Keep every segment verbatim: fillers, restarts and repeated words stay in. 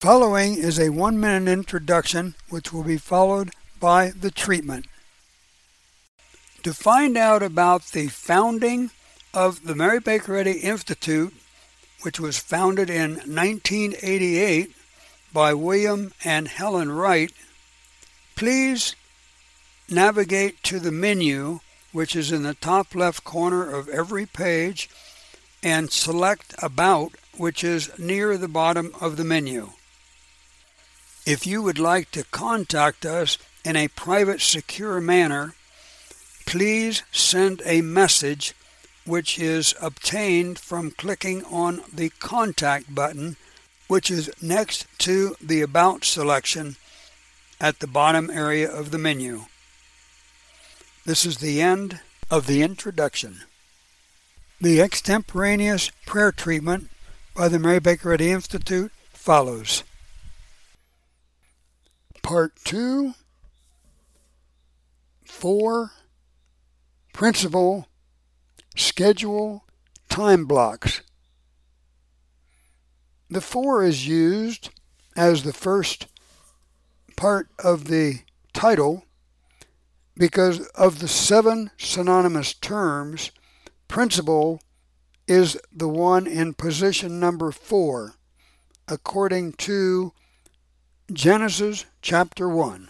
Following is a one-minute introduction which will be followed by the treatment. To find out about the founding of the Mary Baker Eddy Institute, which was founded in nineteen eighty-eight by William and Helen Wright, please navigate to the menu, which is in the top left corner of every page, and select About, which is near the bottom of the menu. If you would like to contact us in a private, secure manner, please send a message which is obtained from clicking on the Contact button, which is next to the About selection at the bottom area of the menu. This is the end of the introduction. The extemporaneous prayer treatment by the Mary Baker Eddy Institute follows. Part two, four, Principle, Schedule, Time Blocks. The four is used as the first part of the title because of the seven synonymous terms. Principle is the one in position number four, according to Genesis chapter one.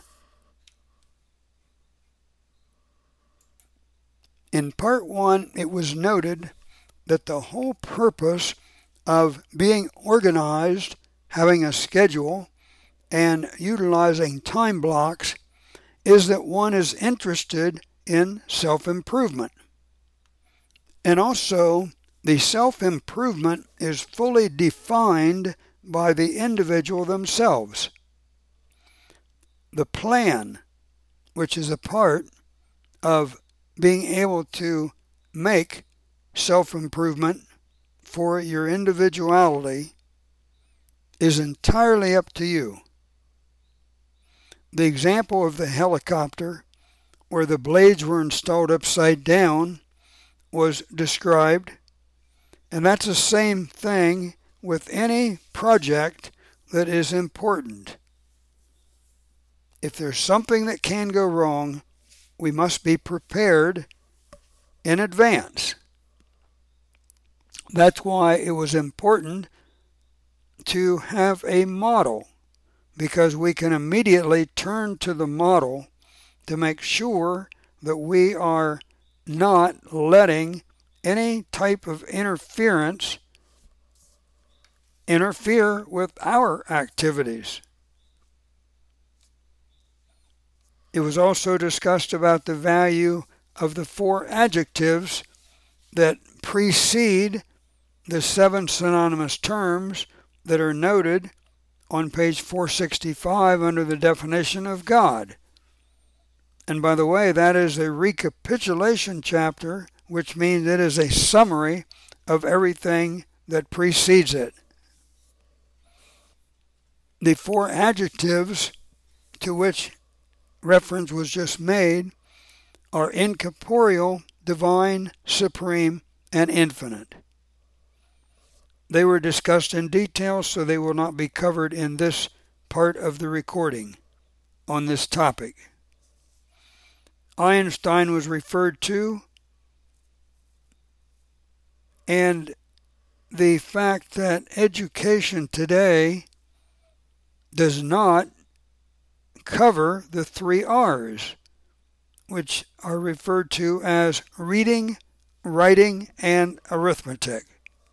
In part one, it was noted that the whole purpose of being organized, having a schedule, and utilizing time blocks is that one is interested in self-improvement. And also, the self-improvement is fully defined by the individual themselves. The plan, which is a part of being able to make self-improvement for your individuality, is entirely up to you. The example of the helicopter, where the blades were installed upside down, was described, and that's the same thing with any project that is important. If there's something that can go wrong, we must be prepared in advance. That's why it was important to have a model, because we can immediately turn to the model to make sure that we are not letting any type of interference interfere with our activities. It was also discussed about the value of the four adjectives that precede the seven synonymous terms that are noted on page four sixty-five under the definition of God. And by the way, that is a recapitulation chapter, which means it is a summary of everything that precedes it. The four adjectives to which reference was just made are incorporeal, divine, supreme, and infinite. They were discussed in detail, so they will not be covered in this part of the recording on this topic. Einstein was referred to, and the fact that education today does not cover the three R's, which are referred to as reading, writing, and arithmetic.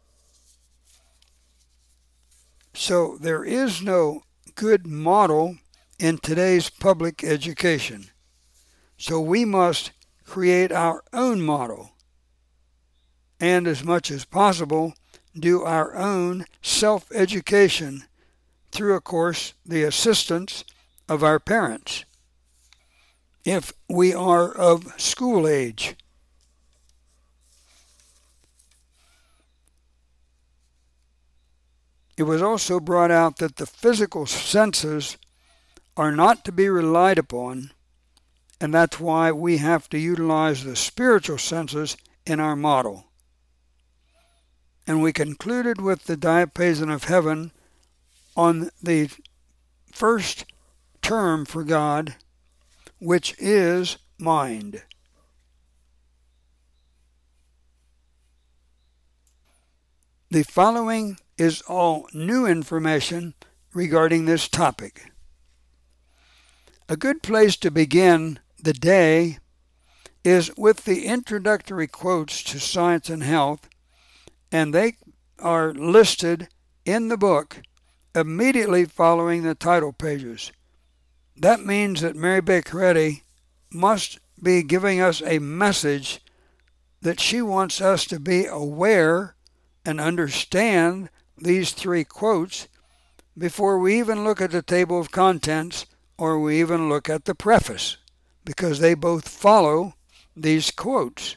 So there is no good model in today's public education. So we must create our own model, and as much as possible, do our own self-education through, of course, the assistance of our parents, if we are of school age. It was also brought out that the physical senses are not to be relied upon, and that's why we have to utilize the spiritual senses in our model. And we concluded with the diapason of heaven on the first term for God, which is mind. The following is all new information regarding this topic. A good place to begin the day is with the introductory quotes to Science and Health, and they are listed in the book immediately following the title pages. That means that Mary Baker Eddy must be giving us a message that she wants us to be aware and understand these three quotes before we even look at the table of contents or we even look at the preface, because they both follow these quotes.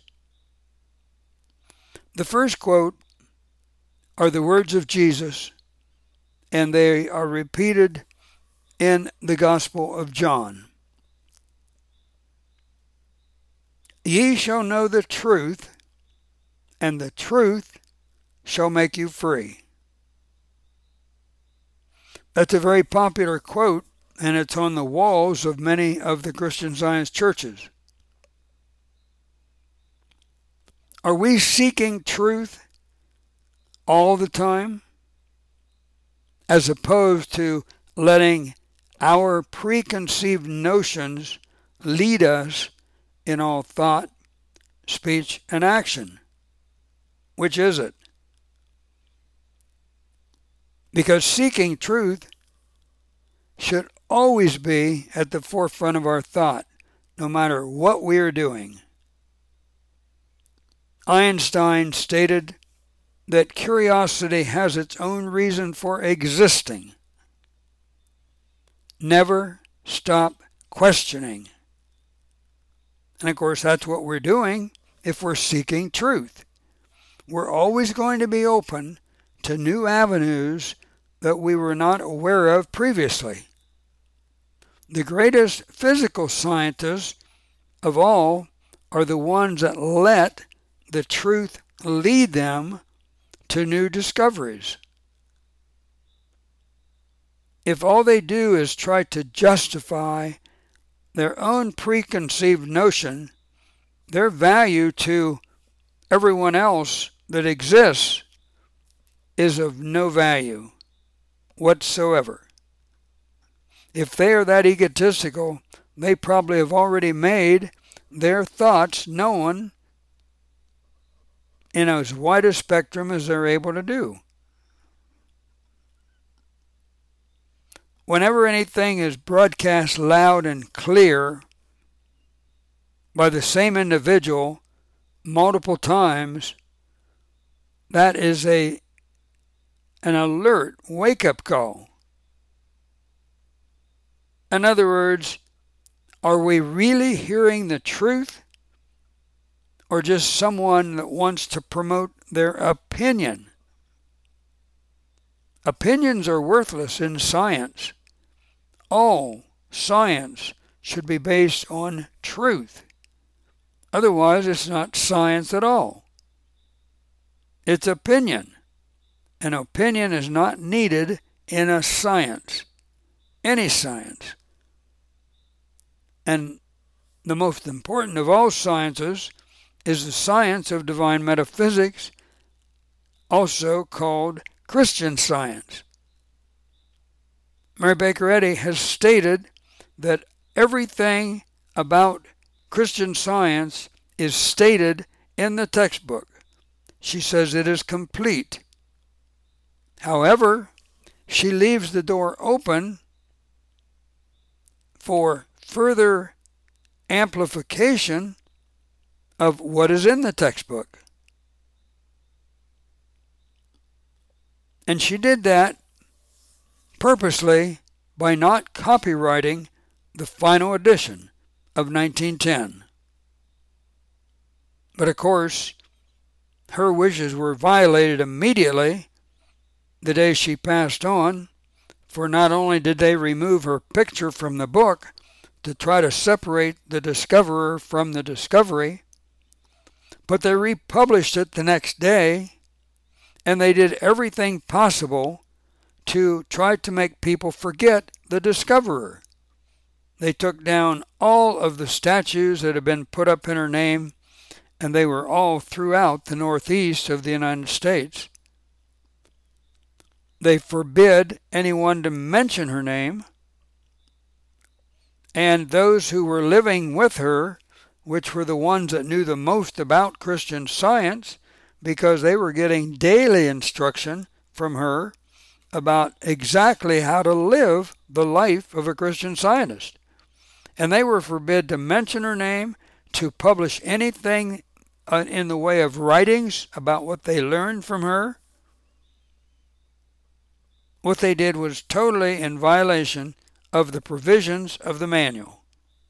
The first quote are the words of Jesus, and they are repeated in the Gospel of John. Ye shall know the truth, and the truth shall make you free. That's a very popular quote, and it's on the walls of many of the Christian Science churches. Are we seeking truth all the time, as opposed to letting our preconceived notions lead us in all thought, speech, and action? Which is it? Because seeking truth should always be at the forefront of our thought, no matter what we are doing. Einstein stated that curiosity has its own reason for existing. Never stop questioning. And of course, that's what we're doing if we're seeking truth. We're always going to be open to new avenues that we were not aware of previously. The greatest physical scientists of all are the ones that let the truth lead them to new discoveries. If all they do is try to justify their own preconceived notion, their value to everyone else that exists is of no value whatsoever. If they are that egotistical, they probably have already made their thoughts known in as wide a spectrum as they're able to do. Whenever anything is broadcast loud and clear by the same individual multiple times, that is a an alert wake-up call. In other words, are we really hearing the truth, or just someone that wants to promote their opinion? Opinions are worthless in science. All science should be based on truth. Otherwise, it's not science at all. It's opinion. An opinion is not needed in a science, any science. And the most important of all sciences is the science of divine metaphysics, also called Christian Science. Mary Baker Eddy has stated that everything about Christian Science is stated in the textbook. She says it is complete. However, she leaves the door open for further amplification of what is in the textbook. And she did that purposely by not copyrighting the final edition of nineteen ten. But of course, her wishes were violated immediately the day she passed on, for not only did they remove her picture from the book to try to separate the discoverer from the discovery, but they republished it the next day, and they did everything possible to try to make people forget the discoverer. They took down all of the statues that had been put up in her name, and they were all throughout the northeast of the United States. They forbid anyone to mention her name, and those who were living with her, which were the ones that knew the most about Christian Science, because they were getting daily instruction from her about exactly how to live the life of a Christian Scientist. And they were forbid to mention her name, to publish anything in the way of writings about what they learned from her. What they did was totally in violation of the provisions of the manual.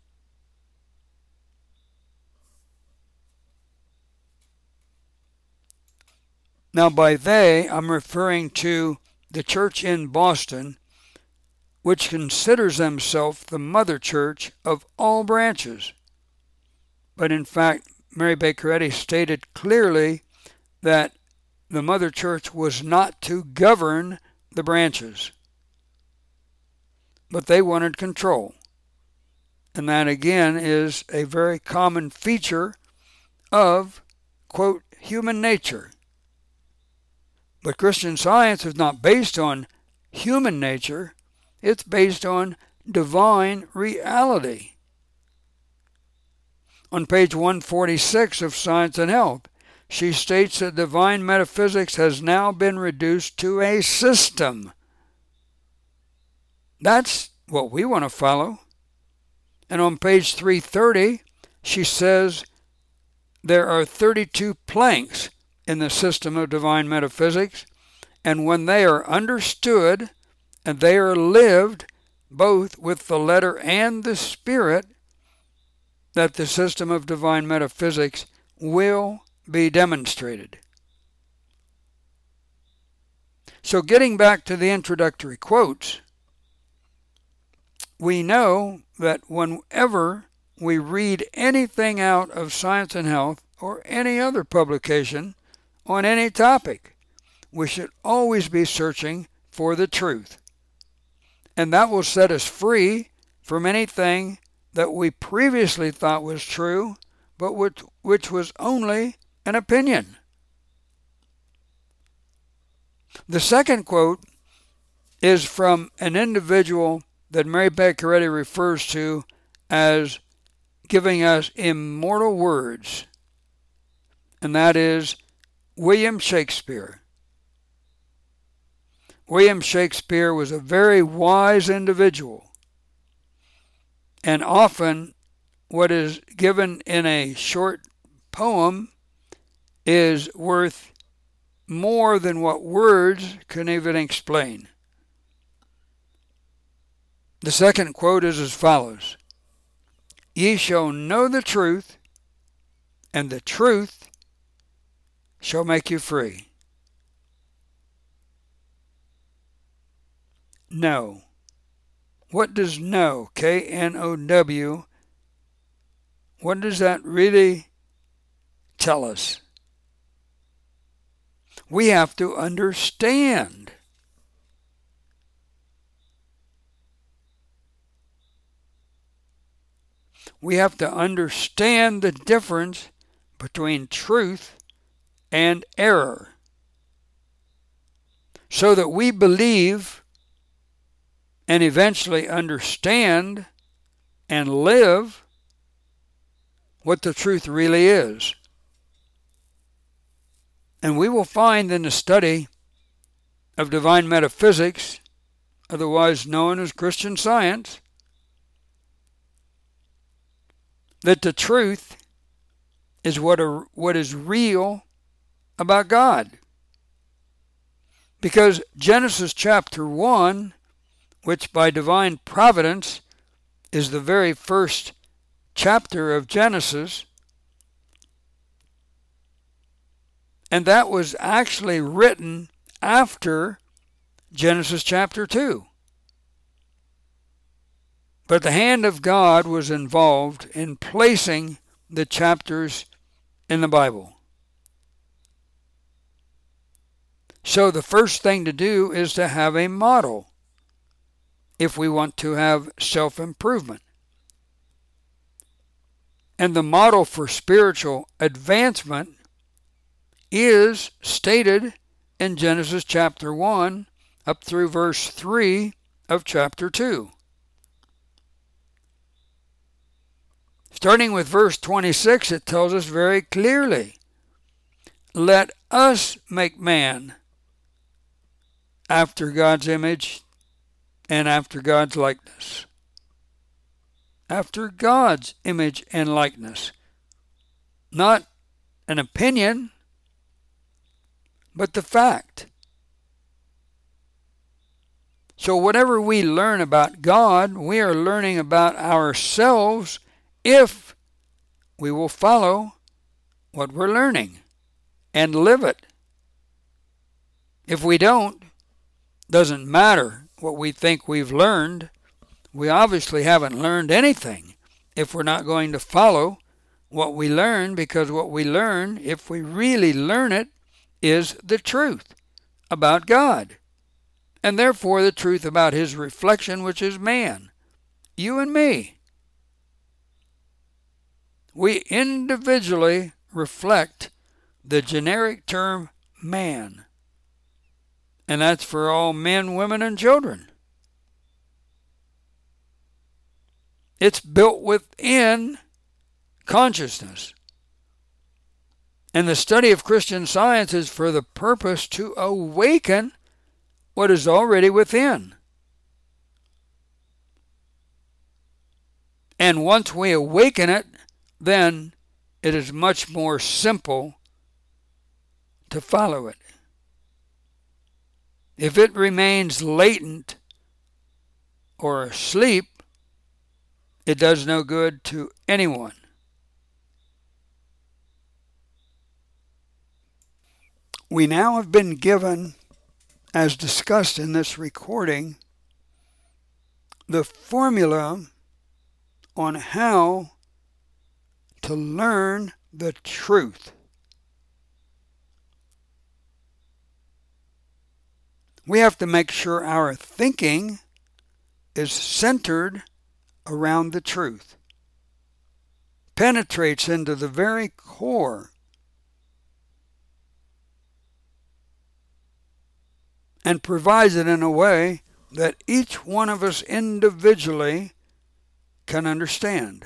Now, by they, I'm referring to the church in Boston, which considers themselves the mother church of all branches. But in fact, Mary Baker Eddy stated clearly that the mother church was not to govern the branches, but they wanted control. And that again is a very common feature of, quote, human nature. But Christian Science is not based on human nature, it's based on divine reality. On page one forty-six of Science and Health, she states that divine metaphysics has now been reduced to a system. That's what we want to follow. And on page three thirty, she says there are thirty-two planks in the system of divine metaphysics, and when they are understood and they are lived both with the letter and the spirit, that the system of divine metaphysics will be demonstrated. So getting back to the introductory quotes, we know that whenever we read anything out of Science and Health or any other publication on any topic, we should always be searching for the truth. And that will set us free from anything that we previously thought was true, but which, which was only an opinion. The second quote is from an individual that Mary Baker Eddy refers to as giving us immortal words, and that is William Shakespeare. William Shakespeare was a very wise individual, and often what is given in a short poem is worth more than what words can even explain. The second quote is as follows: "Ye shall know the truth, and the truth shall make you free." Know. What does know, K N O W, what does that really tell us? We have to understand. We have to understand the difference between truth and error, so that we believe and eventually understand and live what the truth really is. And we will find in the study of divine metaphysics, otherwise known as Christian Science, that the truth is what, are, what is real about God. Because Genesis chapter one, which by divine providence is the very first chapter of Genesis, and that was actually written after Genesis chapter two. But the hand of God was involved in placing the chapters in the Bible. So the first thing to do is to have a model if we want to have self-improvement. And the model for spiritual advancement is stated in Genesis chapter one up through verse three of chapter two. Starting with verse twenty-six, it tells us very clearly, "Let us make man after God's image and after God's likeness." After God's image and likeness. Not an opinion, but the fact. So whatever we learn about God, we are learning about ourselves if we will follow what we're learning and live it. If we don't, doesn't matter what we think we've learned. We obviously haven't learned anything if we're not going to follow what we learn, because what we learn, if we really learn it, is the truth about God, and therefore the truth about His reflection, which is man, you and me. We individually reflect the generic term man, and that's for all men, women, and children. It's built within consciousness. And the study of Christian Science is for the purpose to awaken what is already within. And once we awaken it, then it is much more simple to follow it. If it remains latent or asleep, it does no good to anyone. We now have been given, as discussed in this recording, the formula on how to learn the truth. We have to make sure our thinking is centered around the truth, penetrates into the very core, and provides it in a way that each one of us individually can understand.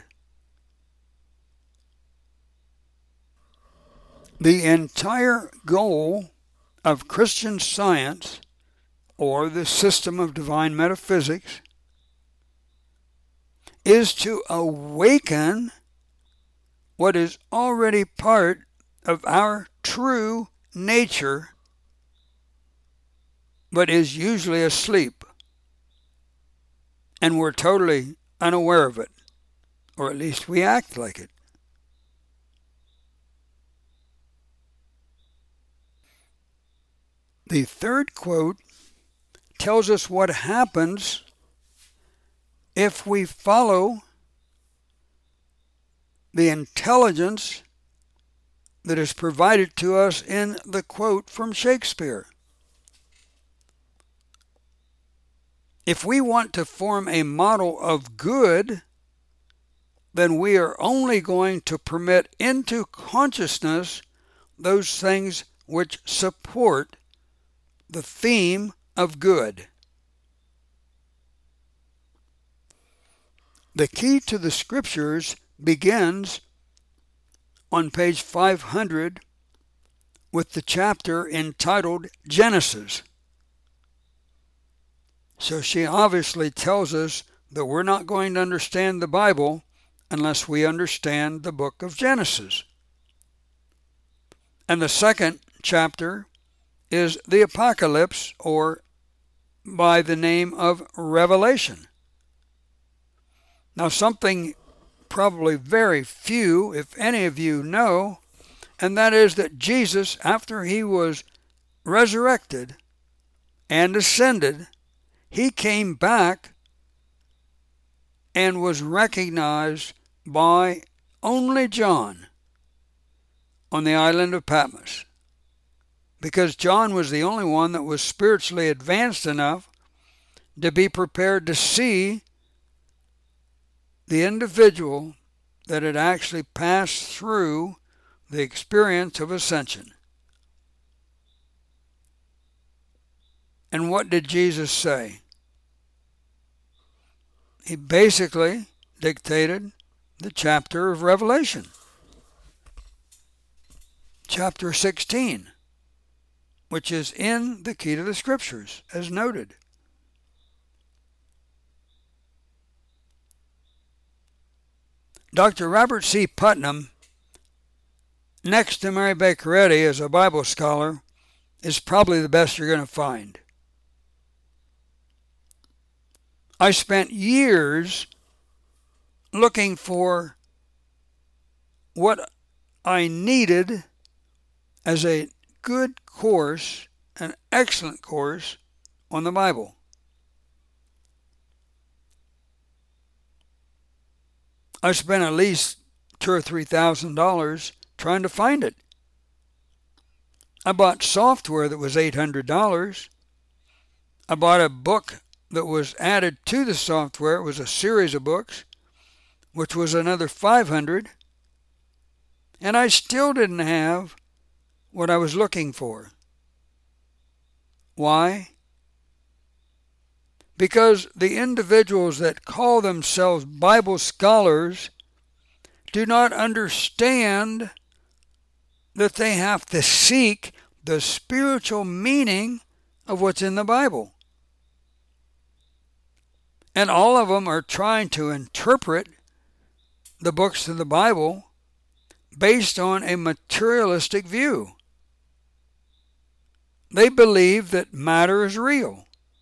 The entire goal of Christian Science, or the system of divine metaphysics, is to awaken what is already part of our true nature, but is usually asleep, and we're totally unaware of it, or at least we act like it. The third quote tells us what happens if we follow the intelligence that is provided to us in the quote from Shakespeare. If we want to form a model of good, then we are only going to permit into consciousness those things which support the theme of good. The key to the Scriptures begins on page five hundred with the chapter entitled Genesis. So she obviously tells us that we're not going to understand the Bible unless we understand the book of Genesis. And the second chapter is the Apocalypse, or by the name of Revelation. Now, something probably very few, if any of you, know, and that is that Jesus, after he was resurrected and ascended, he came back and was recognized by only John on the island of Patmos. because John was the only one that was spiritually advanced enough to be prepared to see the individual that had actually passed through the experience of ascension. And what did Jesus say? He basically dictated the chapter of Revelation, chapter sixteen, which is in the Key to the Scriptures, as noted. Doctor Robert C. Putnam, next to Mary Baker Eddy as a Bible scholar, is probably the best you're going to find. I spent years looking for what I needed as a good course, an excellent course on the Bible. I spent at least two or three thousand dollars trying to find it. I bought software that was eight hundred dollars. I bought a book that was added to the software. It was a series of books, which was another five hundred dollars. And I still didn't have what I was looking for. Why? Because the individuals that call themselves Bible scholars do not understand that they have to seek the spiritual meaning of what's in the Bible. And all of them are trying to interpret the books of the Bible based on a materialistic view. They believe that matter is real.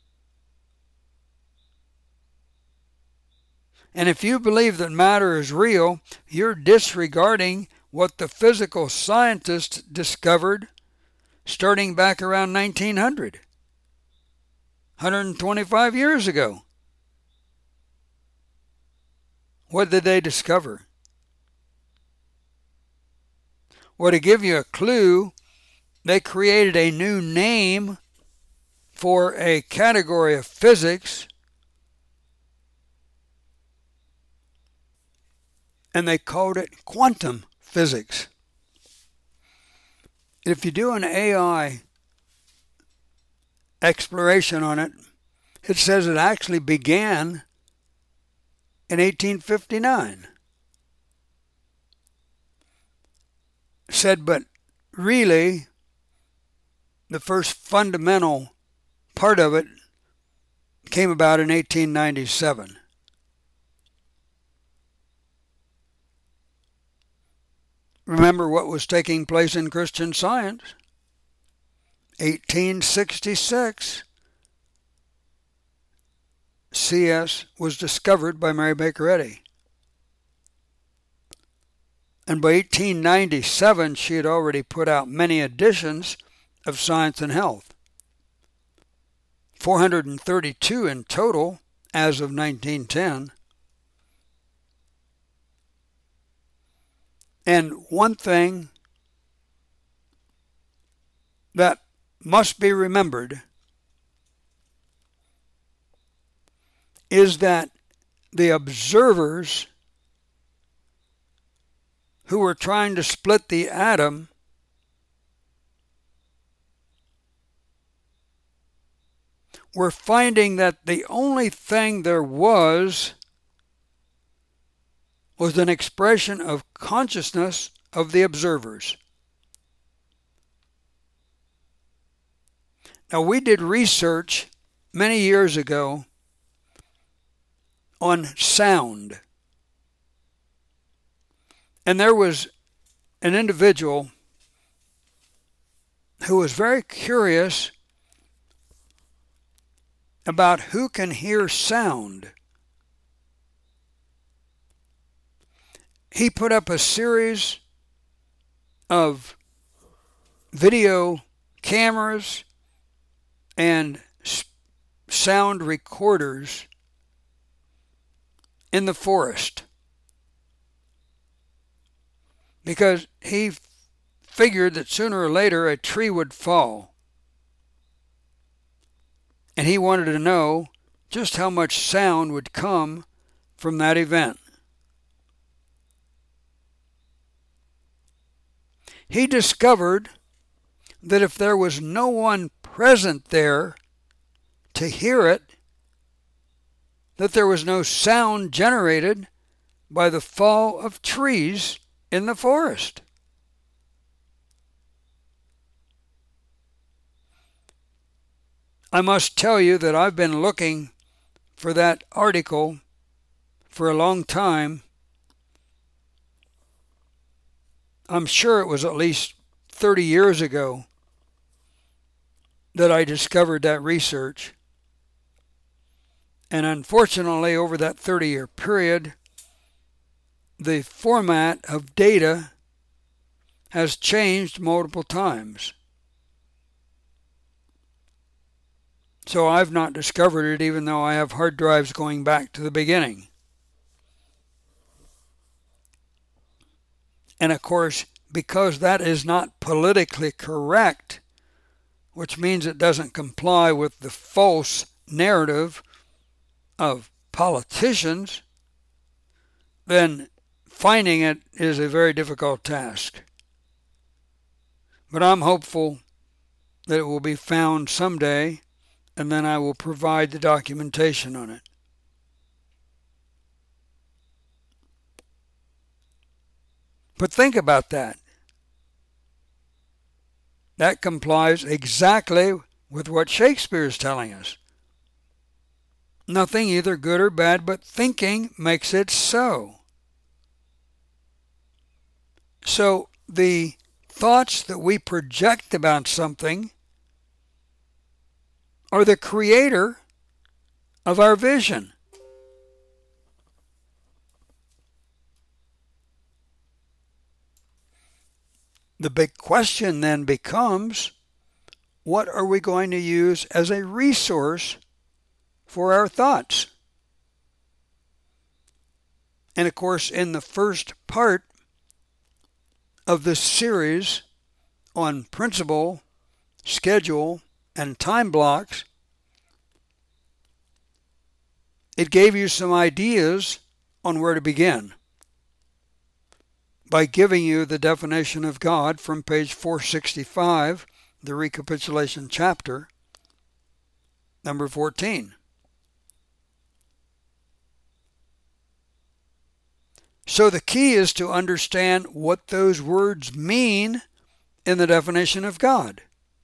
And if you believe that matter is real, you're disregarding what the physical scientists discovered starting back around nineteen hundred, one hundred twenty-five years ago. What did they discover? Well, to give you a clue, they created a new name for a category of physics, and they called it quantum physics. If you do an A I exploration on it, it says it actually began in eighteen fifty-nine. Said, but really, the first fundamental part of it came about in eighteen ninety-seven. Remember what was taking place in Christian Science? eighteen sixty-six, C S was discovered by Mary Baker Eddy. And by eighteen ninety-seven, she had already put out many editions of Science and Health. four hundred thirty-two in total as of nineteen ten. And one thing that must be remembered is that the observers who were trying to split the atom were finding that the only thing there was was an expression of consciousness of the observers. Now, we did research many years ago on sound. And there was an individual who was very curious about who can hear sound. He put up a series of video cameras and sound recorders in the forest, because he figured that sooner or later a tree would fall. And he wanted to know just how much sound would come from that event. He discovered that if there was no one present there to hear it, that there was no sound generated by the fall of trees in the forest. I must tell you that I've been looking for that article for a long time. I'm sure it was at least thirty years ago that I discovered that research. And unfortunately, over that thirty-year period, the format of data has changed multiple times. So I've not discovered it, even though I have hard drives going back to the beginning. And of course, because that is not politically correct, which means it doesn't comply with the false narrative of politicians, then finding it is a very difficult task. But I'm hopeful that it will be found someday, and then I will provide the documentation on it. But think about that. That complies exactly with what Shakespeare is telling us. Nothing either good or bad, but thinking makes it so. So the thoughts that we project about something are the creator of our vision. The big question then becomes, what are we going to use as a resource for our thoughts? And of course, in the first part of this series on principle, schedule, and time blocks, it gave you some ideas on where to begin by giving you the definition of God from page four sixty-five, the recapitulation chapter, number fourteen. So the key is to understand what those words mean in the definition of God.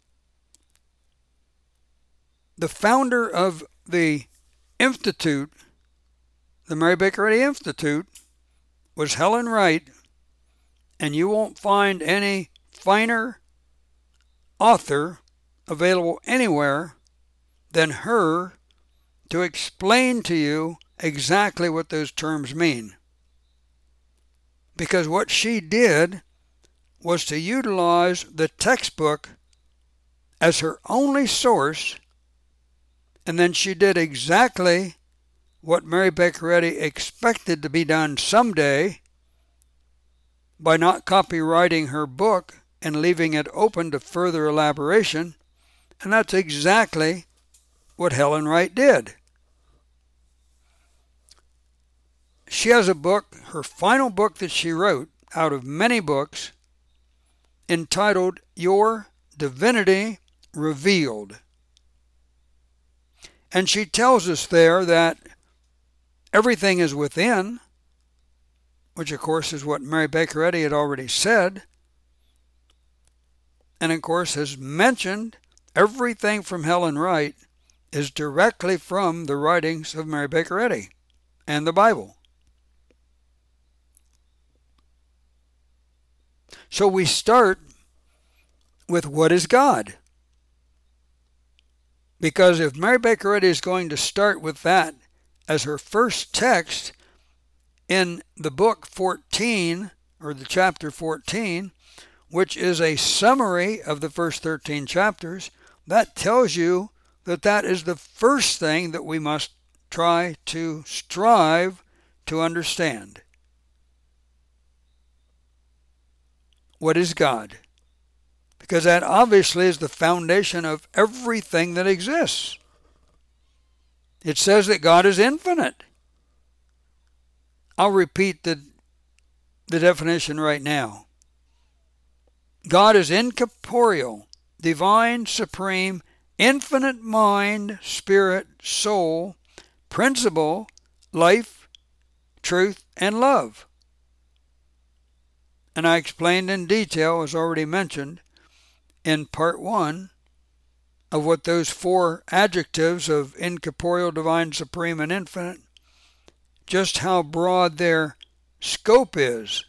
The founder of the Institute, the Mary Baker Eddy Institute, was Helen Wright, and you won't find any finer author available anywhere than her to explain to you exactly what those terms mean. Because what she did was to utilize the textbook as her only source, and then she did exactly what Mary Baker Eddy expected to be done someday by not copyrighting her book and leaving it open to further elaboration, and that's exactly what Helen Wright did. She has a book, her final book that she wrote out of many books, entitled Your Divinity Revealed. And she tells us there that everything is within, which of course is what Mary Baker Eddy had already said, and of course has mentioned everything from Helen Wright is directly from the writings of Mary Baker Eddy and the Bible. So we start with what is God? Because if Mary Baker Eddy is going to start with that as her first text in the book fourteen, or the chapter fourteen, which is a summary of the first thirteen chapters, that tells you that that is the first thing that we must try to strive to understand. What is God? because that obviously is the foundation of everything that exists. It says that God is infinite. I'll repeat the, the definition right now. God is incorporeal, divine, supreme, infinite mind, spirit, soul, principle, life, truth, and love. And I explained in detail, as already mentioned, in part one, of what those four adjectives of incorporeal, divine, supreme, and infinite, just how broad their scope is.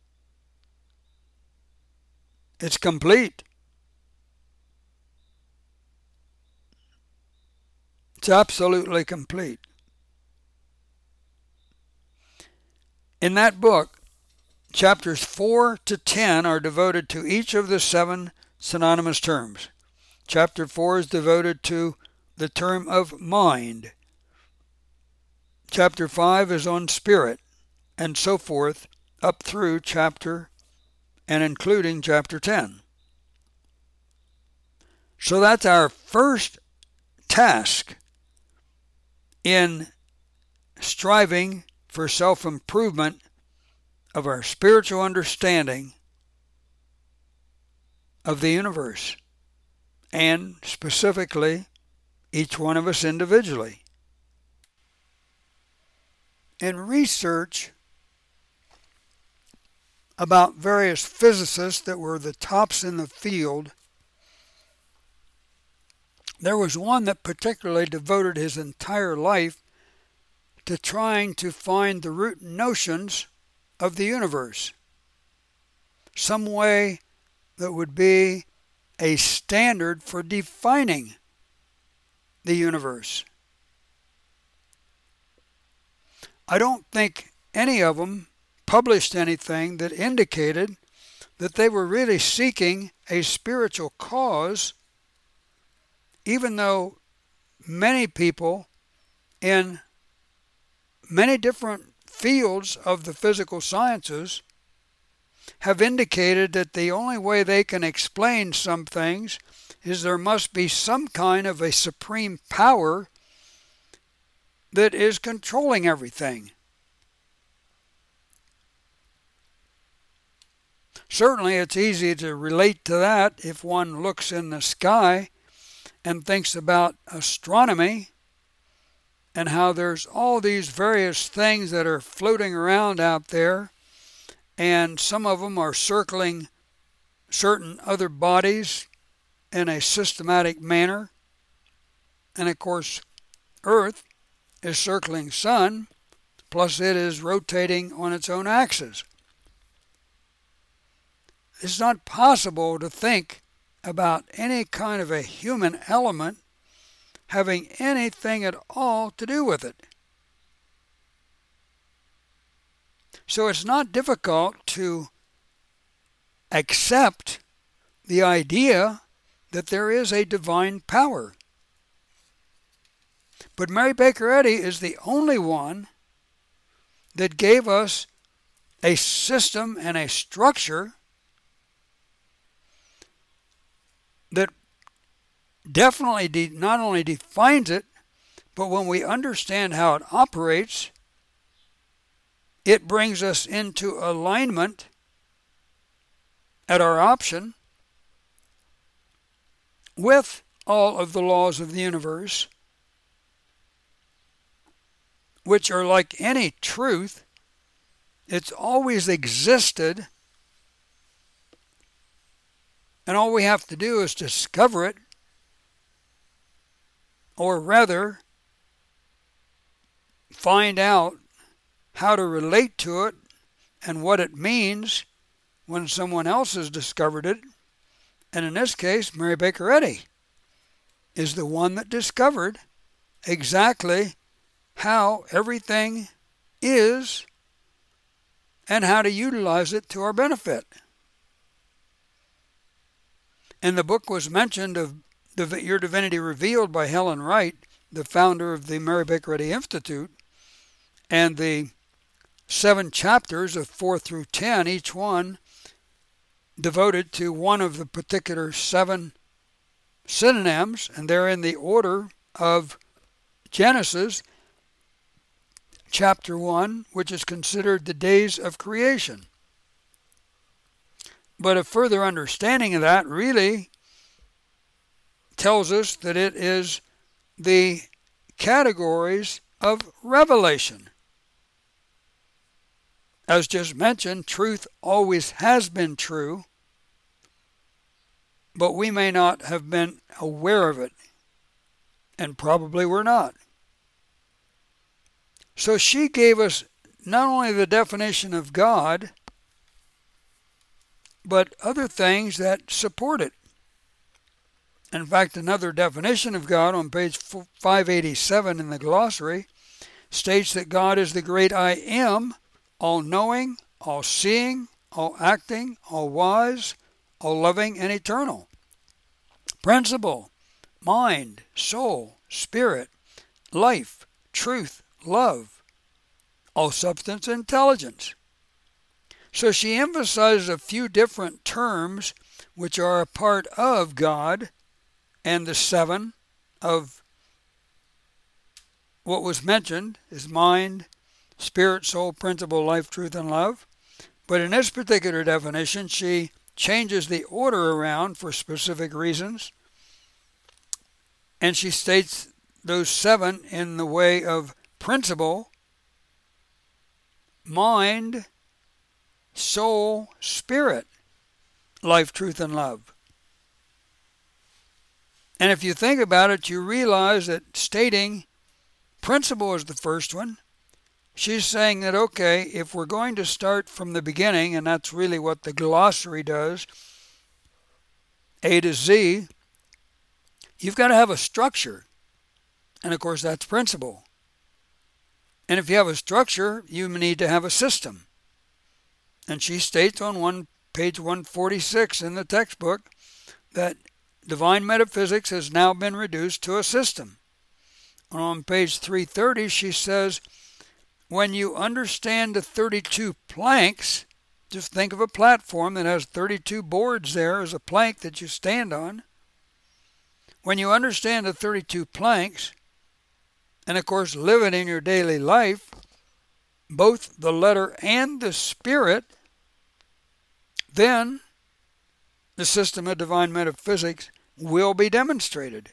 It's complete. It's absolutely complete. In that book, chapters four to ten are devoted to each of the seven synonymous terms. Chapter four is devoted to the term of mind. Chapter five is on spirit, and so forth, up through chapter and including chapter ten. So that's our first task in striving for self-improvement of our spiritual understanding of the universe, and specifically each one of us individually. In research about various physicists that were the tops in the field, there was one that particularly devoted his entire life to trying to find the root notions of the universe, some way that would be a standard for defining the universe. I don't think any of them published anything that indicated that they were really seeking a spiritual cause, even though many people in many different fields of the physical sciences have indicated that the only way they can explain some things is there must be some kind of a supreme power that is controlling everything. Certainly it's easy to relate to that if one looks in the sky and thinks about astronomy and how there's all these various things that are floating around out there, and some of them are circling certain other bodies in a systematic manner. And of course, Earth is circling Sun, plus it is rotating on its own axis. It's not possible to think about any kind of a human element having anything at all to do with it. So it's not difficult to accept the idea that there is a divine power. But Mary Baker Eddy is the only one that gave us a system and a structure that definitely de- not only defines it, but when we understand how it operates, it brings us into alignment at our option with all of the laws of the universe, which are like any truth. It's always existed, and all we have to do is discover it, or rather find out how to relate to it and what it means when someone else has discovered it. And in this case, Mary Baker Eddy is the one that discovered exactly how everything is and how to utilize it to our benefit. And the book was mentioned of Your Divinity Revealed by Helen Wright, the founder of the Mary Baker Eddy Institute, and the seven chapters of four through ten, each one devoted to one of the particular seven synonyms, and they're in the order of Genesis chapter one, which is considered the days of creation. But a further understanding of that really tells us that it is the categories of revelation. As just mentioned, truth always has been true, but we may not have been aware of it, and probably we're not. So she gave us not only the definition of God, but other things that support it. In fact, another definition of God on page five eighty-seven in the glossary states that God is the great I Am, all-knowing, all-seeing, all-acting, all-wise, all-loving, and eternal. Principle, mind, soul, spirit, life, truth, love, all-substance, intelligence. So she emphasizes a few different terms which are a part of God and the seven of what was mentioned is mind, spirit, soul, principle, life, truth, and love. But in this particular definition, she changes the order around for specific reasons, and she states those seven in the way of principle, mind, soul, spirit, life, truth, and love. And if you think about it, you realize that stating principle is the first one. She's saying that, okay, if we're going to start from the beginning, and that's really what the glossary does, A to Z, you've got to have a structure. And of course, that's principle. And if you have a structure, you need to have a system. And she states on one page one forty-six in the textbook that divine metaphysics has now been reduced to a system. And on page three thirty, she says, when you understand the thirty-two planks, just think of a platform that has thirty-two boards there as a plank that you stand on. When you understand the thirty-two planks, and of course live it in your daily life, both the letter and the spirit, then the system of divine metaphysics will be demonstrated.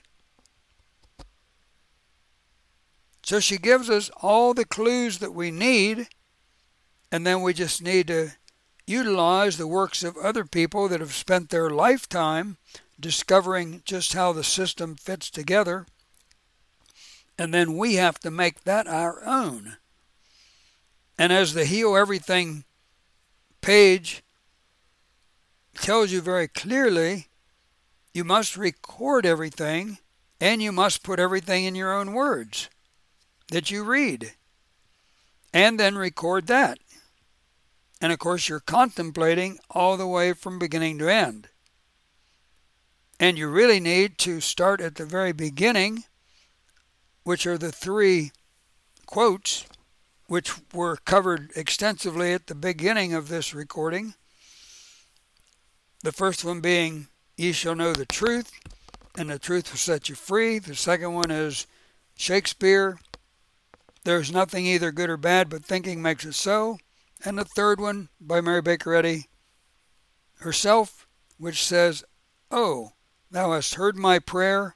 So she gives us all the clues that we need, and then we just need to utilize the works of other people that have spent their lifetime discovering just how the system fits together, and then we have to make that our own. And as the Heal Everything page tells you very clearly, you must record everything, and you must put everything in your own words that you read, and then record that. And of course, you're contemplating all the way from beginning to end. And you really need to start at the very beginning, which are the three quotes, which were covered extensively at the beginning of this recording. The first one being, ye shall know the truth, and the truth will set you free. The second one is Shakespeare, there's nothing either good or bad, but thinking makes it so. And the third one by Mary Baker Eddy herself, which says, oh, thou hast heard my prayer,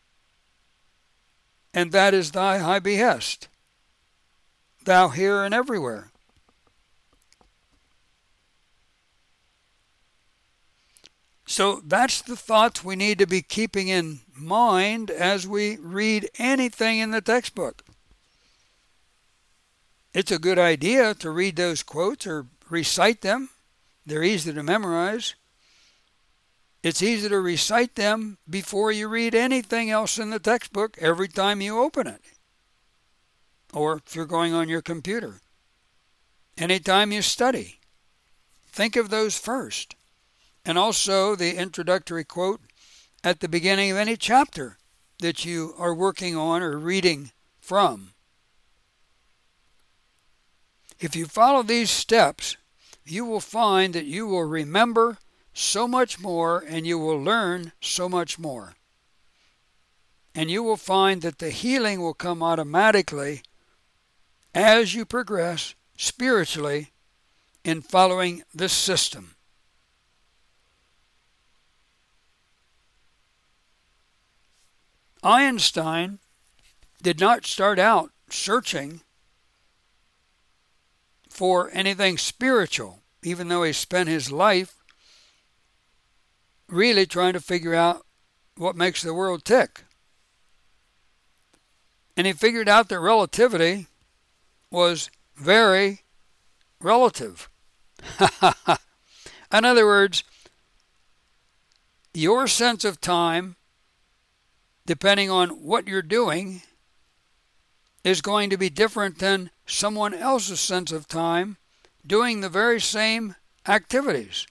and that is thy high behest, thou here and everywhere. So that's the thoughts we need to be keeping in mind as we read anything in the textbook. It's a good idea to read those quotes or recite them. They're easy to memorize. It's easy to recite them before you read anything else in the textbook every time you open it. Or if you're going on your computer. Anytime you study, think of those first. And also the introductory quote at the beginning of any chapter that you are working on or reading from. If you follow these steps, you will find that you will remember so much more, and you will learn so much more. And you will find that the healing will come automatically as you progress spiritually in following this system. Einstein did not start out searching for anything spiritual, even though he spent his life really trying to figure out what makes the world tick. And he figured out that relativity was very relative. In other words, your sense of time, depending on what you're doing, is going to be different than someone else's sense of time doing the very same activities.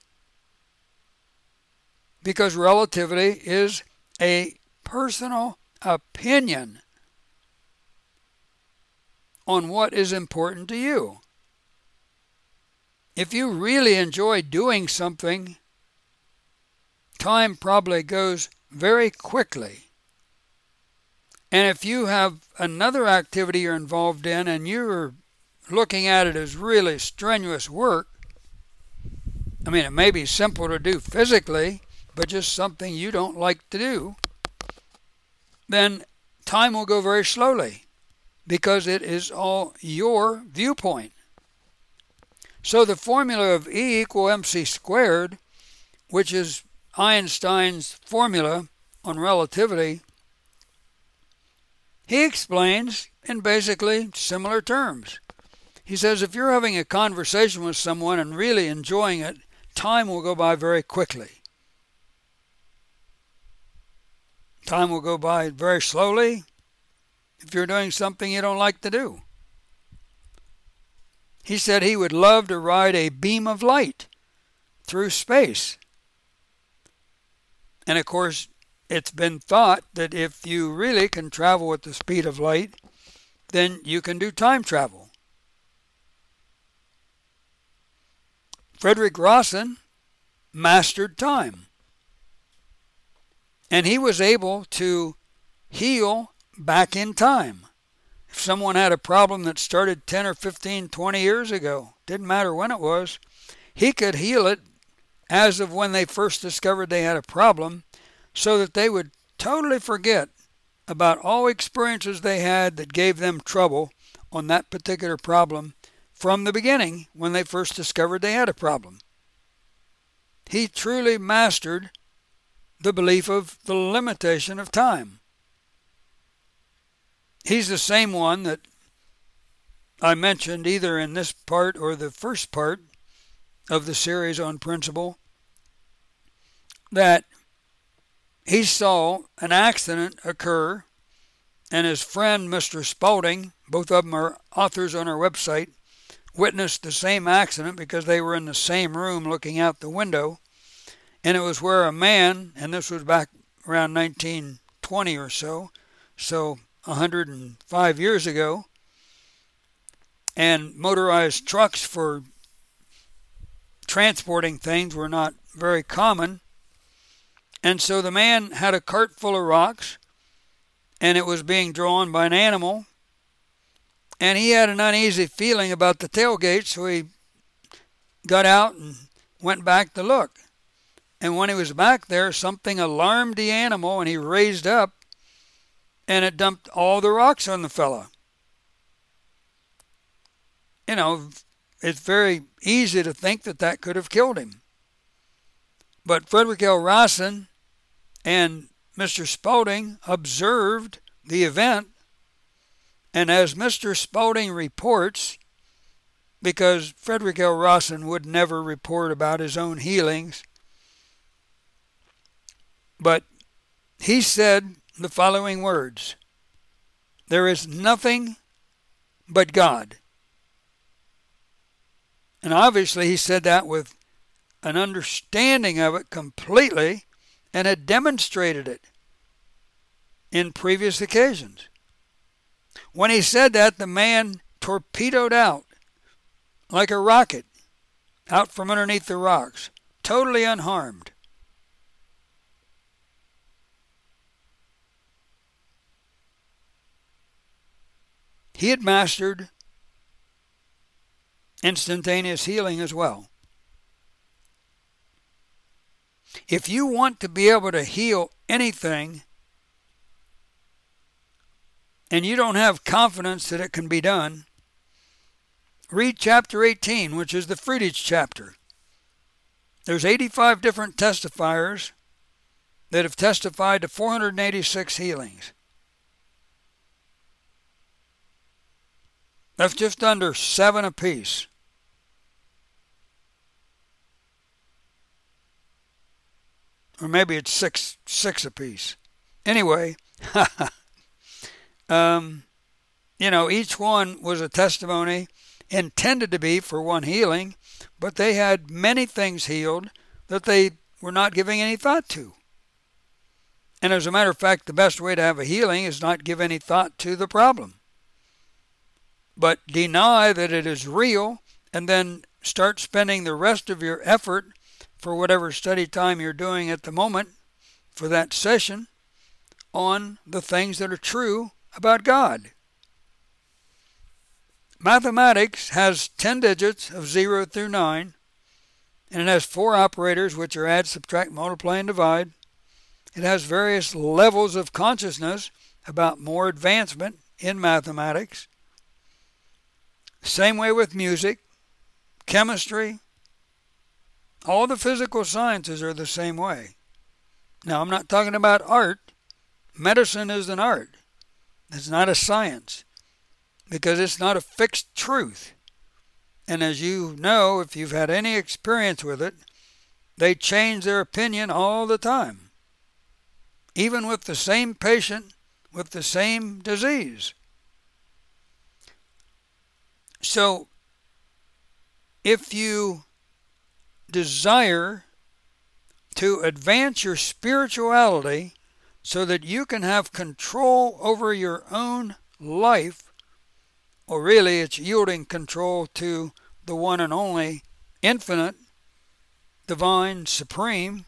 Because relativity is a personal opinion on what is important to you. If you really enjoy doing something, time probably goes very quickly. And if you have another activity you're involved in and you're looking at it as really strenuous work, I mean, it may be simple to do physically, but just something you don't like to do, then time will go very slowly because it is all your viewpoint. So the formula of E equal mc squared, which is Einstein's formula on relativity, he explains in basically similar terms. He says if you're having a conversation with someone and really enjoying it, time will go by very quickly. Time will go by very slowly if you're doing something you don't like to do. He said he would love to ride a beam of light through space. And of course, it's been thought that if you really can travel at the speed of light, then you can do time travel. Frederick Rawson mastered time. And he was able to heal back in time. If someone had a problem that started ten or fifteen, twenty years ago, didn't matter when it was, he could heal it as of when they first discovered they had a problem, so that they would totally forget about all experiences they had that gave them trouble on that particular problem from the beginning when they first discovered they had a problem. He truly mastered the belief of the limitation of time. He's the same one that I mentioned either in this part or the first part of the series on principle, that he saw an accident occur, and his friend, Mister Spaulding, both of them are authors on our website, witnessed the same accident because they were in the same room looking out the window. And it was where a man, and this was back around nineteen twenty or so, so one hundred five years ago, and motorized trucks for transporting things were not very common. And so the man had a cart full of rocks, and it was being drawn by an animal, and he had an uneasy feeling about the tailgate, so he got out and went back to look. And when he was back there, something alarmed the animal, and he raised up, and it dumped all the rocks on the fella. You know, it's very easy to think that that could have killed him. But Frederick L. Rawson and Mister Spaulding observed the event, and as Mister Spaulding reports, because Frederick L. Rawson would never report about his own healings, but he said the following words: "There is nothing but God." And obviously he said that with an understanding of it completely, and had demonstrated it in previous occasions. When he said that, the man torpedoed out like a rocket out from underneath the rocks, totally unharmed. He had mastered instantaneous healing as well. If you want to be able to heal anything and you don't have confidence that it can be done, read chapter eighteen, which is the fruitage chapter. There's eighty-five different testifiers that have testified to four hundred eighty-six healings. That's just under seven apiece. Or maybe it's six, six apiece. Anyway, um, you know, each one was a testimony intended to be for one healing, but they had many things healed that they were not giving any thought to. And as a matter of fact, the best way to have a healing is not give any thought to the problem, but deny that it is real, and then start spending the rest of your effort for whatever study time you're doing at the moment for that session on the things that are true about God. Mathematics has ten digits of zero through nine, and it has four operators, which are add, subtract, multiply, and divide. It has various levels of consciousness about more advancement in mathematics. Same way with music, chemistry. All the physical sciences are the same way. Now, I'm not talking about art. Medicine is an art. It's not a science, because it's not a fixed truth. And as you know, if you've had any experience with it, they change their opinion all the time, even with the same patient with the same disease. So, if you desire to advance your spirituality so that you can have control over your own life, or really it's yielding control to the one and only infinite, divine, supreme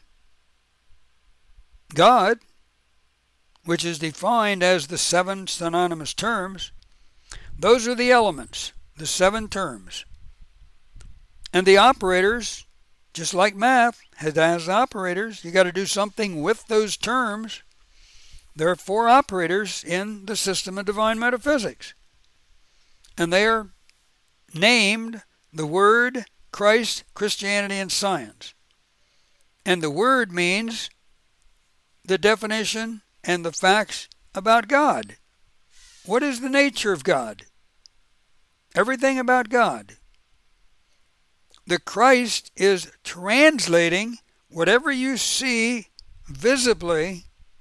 God, which is defined as the seven synonymous terms. Those are the elements, the seven terms. And the operators, just like math, has operators. You got to do something with those terms. There are four operators in the system of divine metaphysics. And they are named the Word, Christ, Christianity, and Science. And the Word means the definition and the facts about God. What is the nature of God? Everything about God. The Christ is translating whatever you see visibly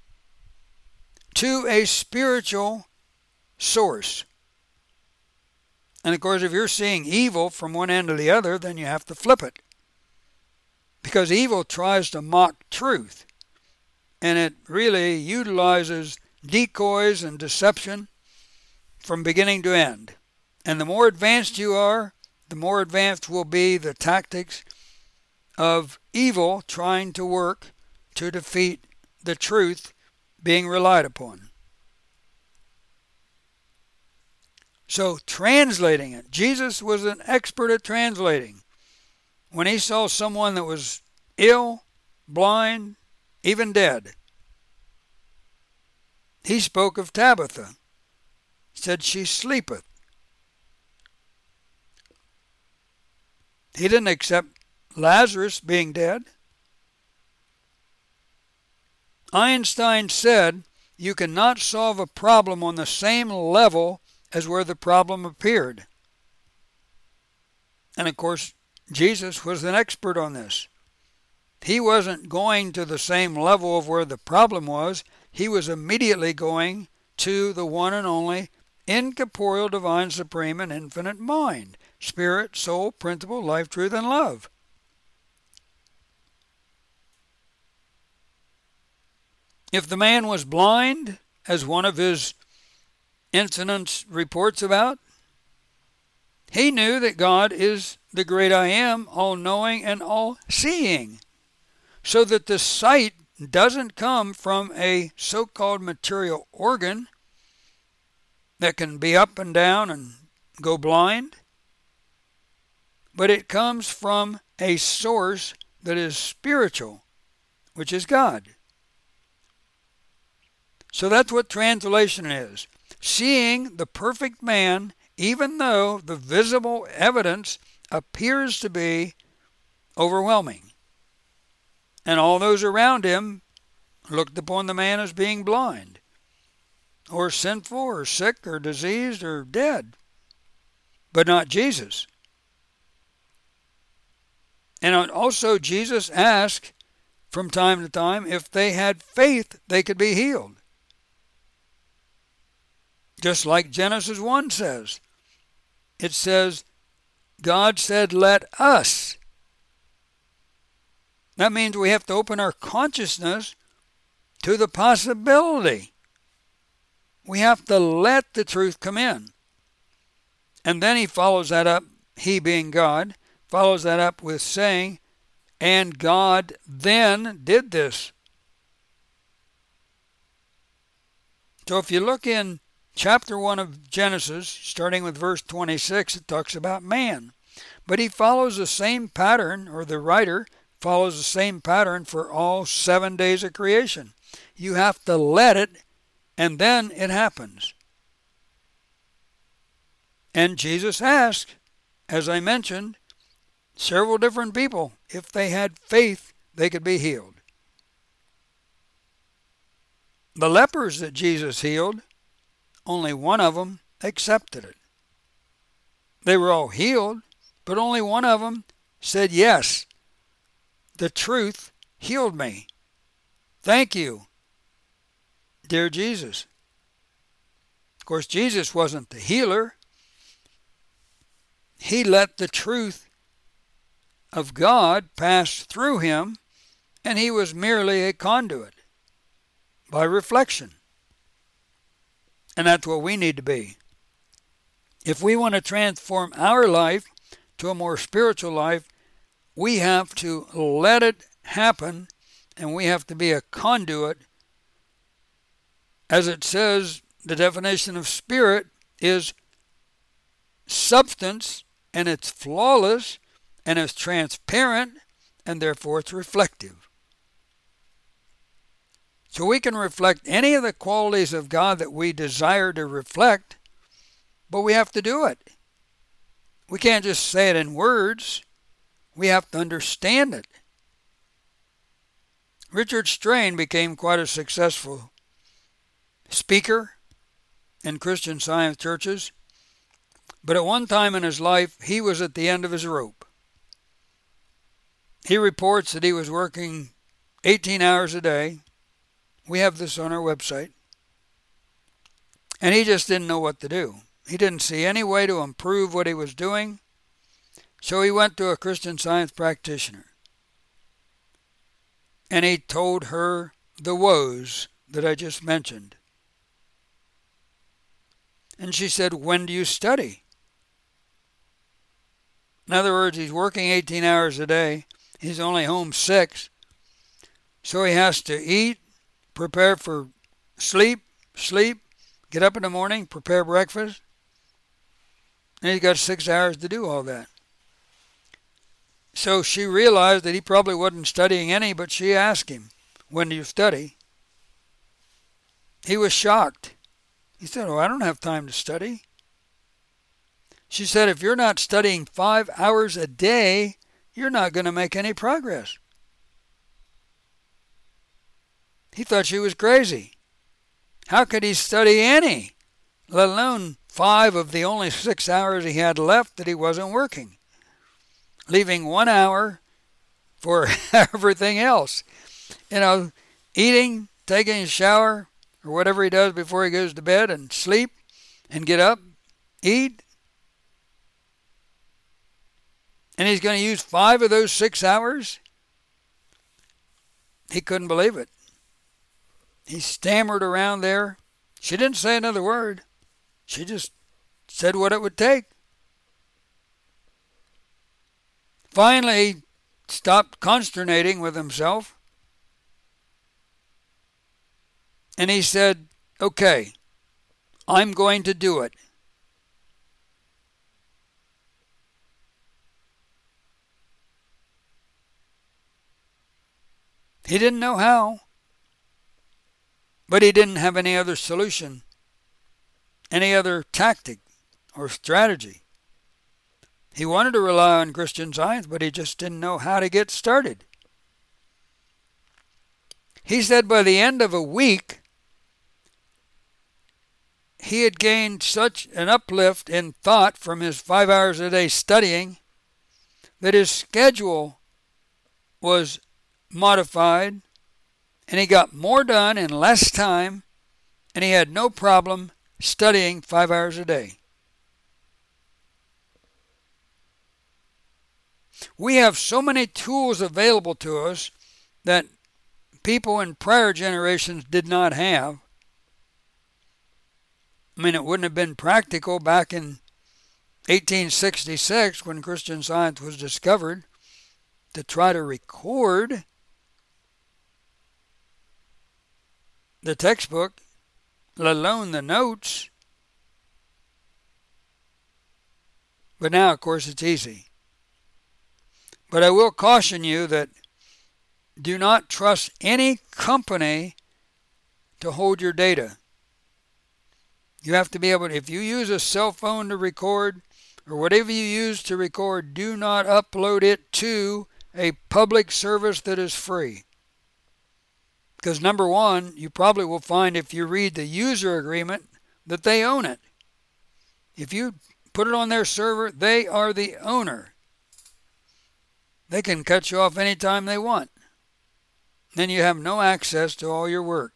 to a spiritual source. And of course, if you're seeing evil from one end to the other, then you have to flip it. Because evil tries to mock truth. And it really utilizes decoys and deception from beginning to end. And the more advanced you are, the more advanced will be the tactics of evil trying to work to defeat the truth being relied upon. So translating it, Jesus was an expert at translating. When he saw someone that was ill, blind, even dead, he spoke of Tabitha, said she sleepeth. He didn't accept Lazarus being dead. Einstein said you cannot solve a problem on the same level as where the problem appeared. And of course, Jesus was an expert on this. He wasn't going to the same level of where the problem was. He was immediately going to the one and only incorporeal, divine, supreme, and infinite mind. Spirit, soul, principle, life, truth, and love. If the man was blind, as one of his incidents reports about, he knew that God is the great I am, all-knowing and all-seeing. so that the sight doesn't come from a so-called material organ that can be up and down and go blind, but it comes from a source that is spiritual, which is God. So that's what translation is. Seeing the perfect man, even though the visible evidence appears to be overwhelming. And all those around him looked upon the man as being blind, or sinful, or sick, or diseased, or dead, but not Jesus. And also Jesus asked from time to time if they had faith they could be healed. Just like Genesis one says. It says, God said, let us. That means we have to open our consciousness to the possibility. We have to let the truth come in. And then he follows that up, he being God, follows that up with saying, and God then did this. So if you look in chapter one of Genesis, starting with verse twenty-six, it talks about man. But he follows the same pattern, or the writer follows the same pattern for all seven days of creation. You have to let it, and then it happens. And Jesus asked, as I mentioned, several different people, if they had faith, they could be healed. The lepers that Jesus healed, only one of them accepted it. They were all healed, but only one of them said, yes, the truth healed me. Thank you, dear Jesus. Of course, Jesus wasn't the healer. He let the truth of God pass through him, and he was merely a conduit by reflection. And that's what we need to be. If we want to transform our life to a more spiritual life, we have to let it happen, and we have to be a conduit. As it says, the definition of spirit is substance, and it's flawless, and it's transparent, and therefore it's reflective. So we can reflect any of the qualities of God that we desire to reflect, but we have to do it. We can't just say it in words. We have to understand it. Richard Strain became quite a successful speaker in Christian Science churches, but at one time in his life, he was at the end of his rope. He reports that he was working eighteen hours a day. We have this on our website. And he just didn't know what to do. He didn't see any way to improve what he was doing. So he went to a Christian Science practitioner. And he told her the woes that I just mentioned. And she said, when do you study? In other words, he's working eighteen hours a day. He's only home six. So he has to eat, prepare for sleep, sleep, get up in the morning, prepare breakfast. And he's got six hours to do all that. So she realized that he probably wasn't studying any, but she asked him, when do you study? He was shocked. He said, oh, I don't have time to study. She said, if you're not studying five hours a day, you're not going to make any progress. He thought she was crazy. How could he study any, let alone five of the only six hours he had left that he wasn't working, leaving one hour for everything else? You know, eating, taking a shower, or whatever he does before he goes to bed, and sleep, and get up, eat. And he's going to use five of those six hours? He couldn't believe it. He stammered around there. She didn't say another word. She just said what it would take. Finally, he stopped consternating with himself And he said, okay, I'm going to do it. He didn't know how, but he didn't have any other solution, any other tactic or strategy. He wanted to rely on Christian Science, but he just didn't know how to get started. He said by the end of a week, he had gained such an uplift in thought from his five hours a day studying that his schedule was modified, and he got more done in less time, and he had no problem studying five hours a day. We have so many tools available to us that people in prior generations did not have. I mean, it wouldn't have been practical back in eighteen sixty-six when Christian Science was discovered to try to record the textbook, let alone the notes. But now, of course, it's easy. But I will caution you that do not trust any company to hold your data. You have to be able to, if you use a cell phone to record, or whatever you use to record, do not upload it to a public service that is free. Because number one, you probably will find if you read the user agreement that they own it. If you put it on their server, they are the owner. They can cut you off anytime they want. Then you have no access to all your work.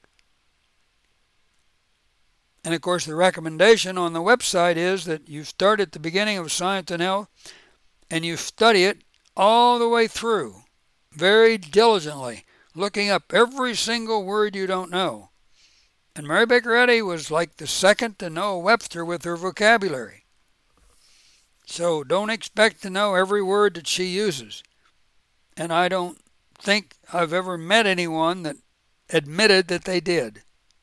And of course, the recommendation on the website is that you start at the beginning of Science and Health and you study it all the way through, very diligently, looking up every single word you don't know. And Mary Baker Eddy was like the second to Noah Webster with her vocabulary. So don't expect to know every word that she uses. And I don't think I've ever met anyone that admitted that they did.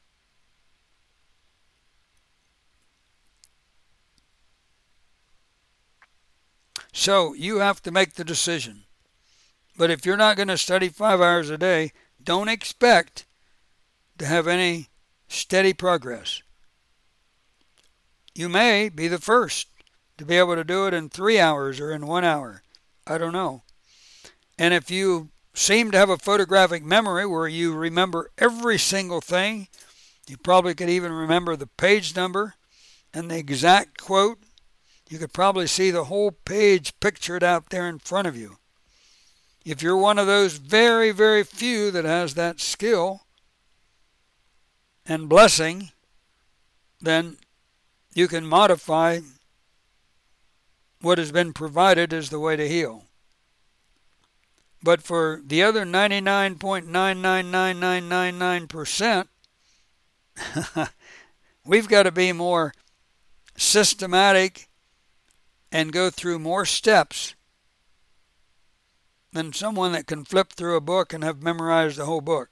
So you have to make the decision. But if you're not going to study five hours a day, don't expect to have any steady progress. You may be the first to be able to do it in three hours or in one hour. I don't know. And if you seem to have a photographic memory where you remember every single thing, you probably could even remember the page number and the exact quote. You could probably see the whole page pictured out there in front of you. If you're one of those very, very few that has that skill and blessing, then you can modify what has been provided as the way to heal. But for the other ninety-nine point nine nine nine nine nine nine percent, we've got to be more systematic and go through more steps than someone that can flip through a book and have memorized the whole book.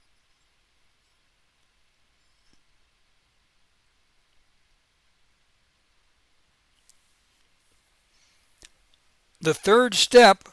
The third step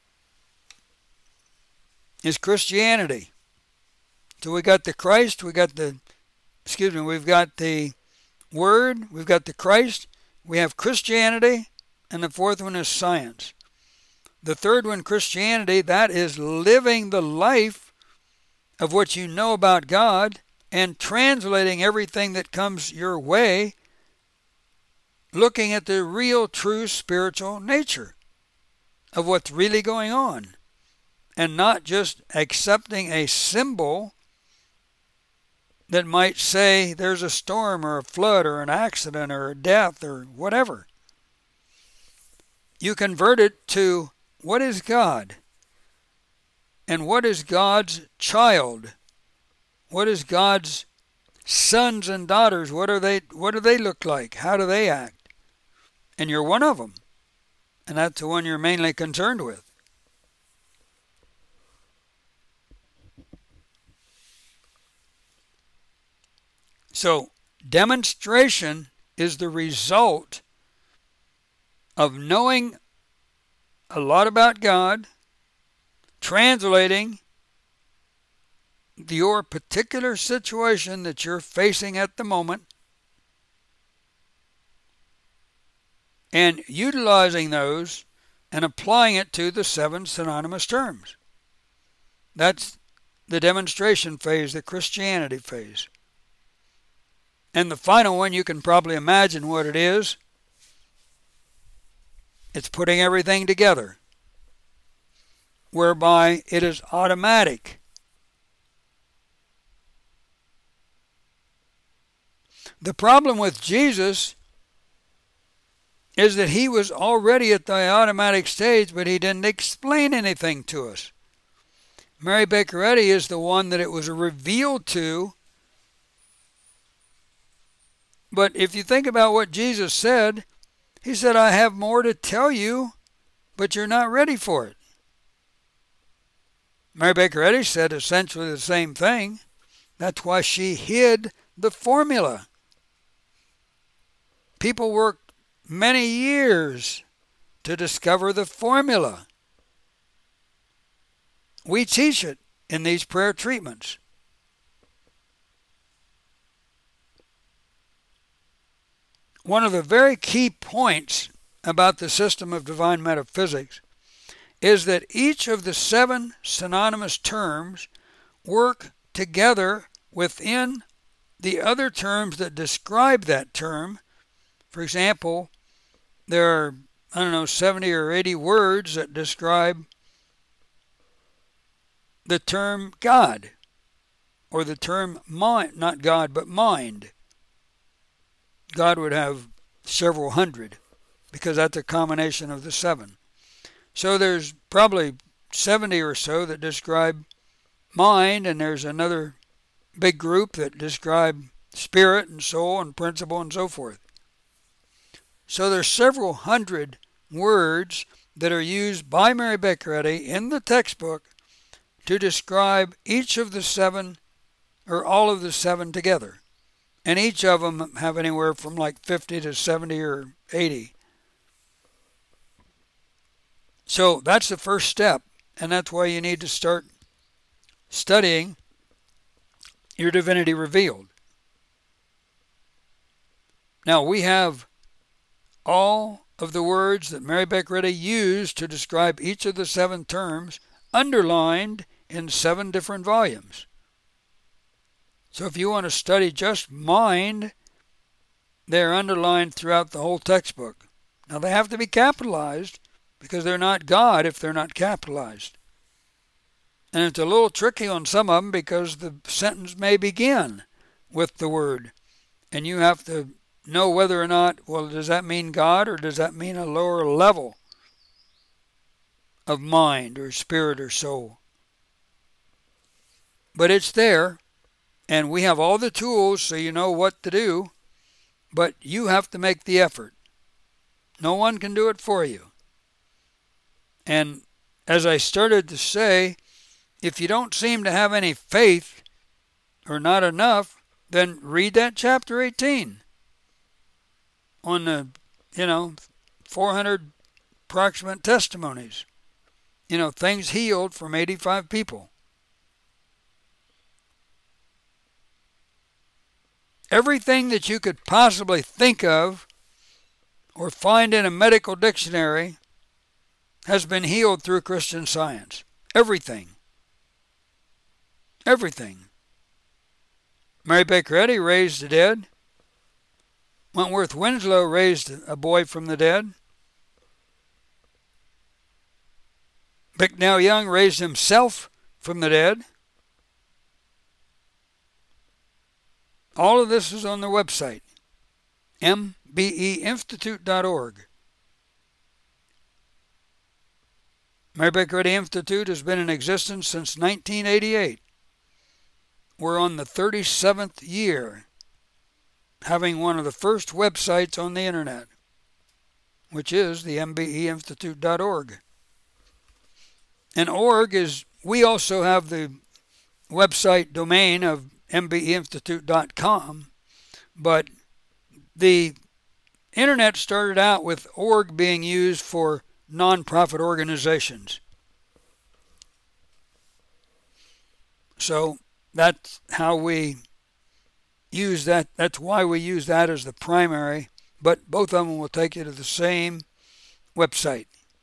is Christianity. So we got the Christ, we got the, excuse me, we've got the Word, we've got the Christ, we have Christianity, and the fourth one is science. The third one, Christianity, that is living the life of what you know about God and translating everything that comes your way, looking at the real, true spiritual nature of what's really going on, and not just accepting a symbol that might say there's a storm or a flood or an accident or a death or whatever. You convert it to what is God? And what is God's child? What is God's sons and daughters? What are they, what do they look like? How do they act? And you're one of them. And that's the one you're mainly concerned with. So demonstration is the result of knowing a lot about God, translating your particular situation that you're facing at the moment, and utilizing those and applying it to the seven synonymous terms. That's the demonstration phase, the Christianity phase. And the final one, you can probably imagine what it is. It's putting everything together, whereby it is automatic. The problem with Jesus is that he was already at the automatic stage, but he didn't explain anything to us. Mary Baker Eddy is the one that it was revealed to. But if you think about what Jesus said, he said, I have more to tell you, but you're not ready for it. Mary Baker Eddy said essentially the same thing. That's why she hid the formula. People worked many years to discover the formula. We teach it in these prayer treatments. One of the very key points about the system of divine metaphysics is that each of the seven synonymous terms work together within the other terms that describe that term. For example, there are, I don't know, seventy or eighty words that describe the term God, or the term mind, not God, but mind. God would have several hundred, because that's a combination of the seven. So there's probably seventy or so that describe mind, and there's another big group that describe spirit and soul and principle and so forth. So there's several hundred words that are used by Mary Baker Eddy in the textbook to describe each of the seven, or all of the seven together. And each of them have anywhere from like fifty to seventy or eighty. So that's the first step, and that's why you need to start studying your Divinity Revealed. Now, we have all of the words that Mary Baker Eddy used to describe each of the seven terms underlined in seven different volumes. So if you want to study just mind, they're underlined throughout the whole textbook. Now, they have to be capitalized, because they're not God if they're not capitalized. And it's a little tricky on some of them, because the sentence may begin with the word, and you have to know whether or not, well, does that mean God, or does that mean a lower level of mind or spirit or soul? But it's there, and we have all the tools so you know what to do, but you have to make the effort. No one can do it for you. And as I started to say, if you don't seem to have any faith, or not enough, then read that chapter eighteen on the, you know, four hundred approximate testimonies. You know, things healed from eighty-five people. Everything that you could possibly think of or find in a medical dictionary has been healed through Christian Science. Everything. Everything. Mary Baker Eddy raised the dead. Wentworth Winslow raised a boy from the dead. Bicknell Young raised himself from the dead. All of this is on their website, m b e institute dot org. Mary Baker Eddy Institute has been in existence since nineteen eighty-eight. We're on the thirty-seventh year, having one of the first websites on the internet, which is the m b e institute dot org. And org is, we also have the website domain of m b e institute dot com, But the internet started out with org being used for non-profit organizations. So that's how we use that. That's why we use that as the primary. But both of them will take you to the same website.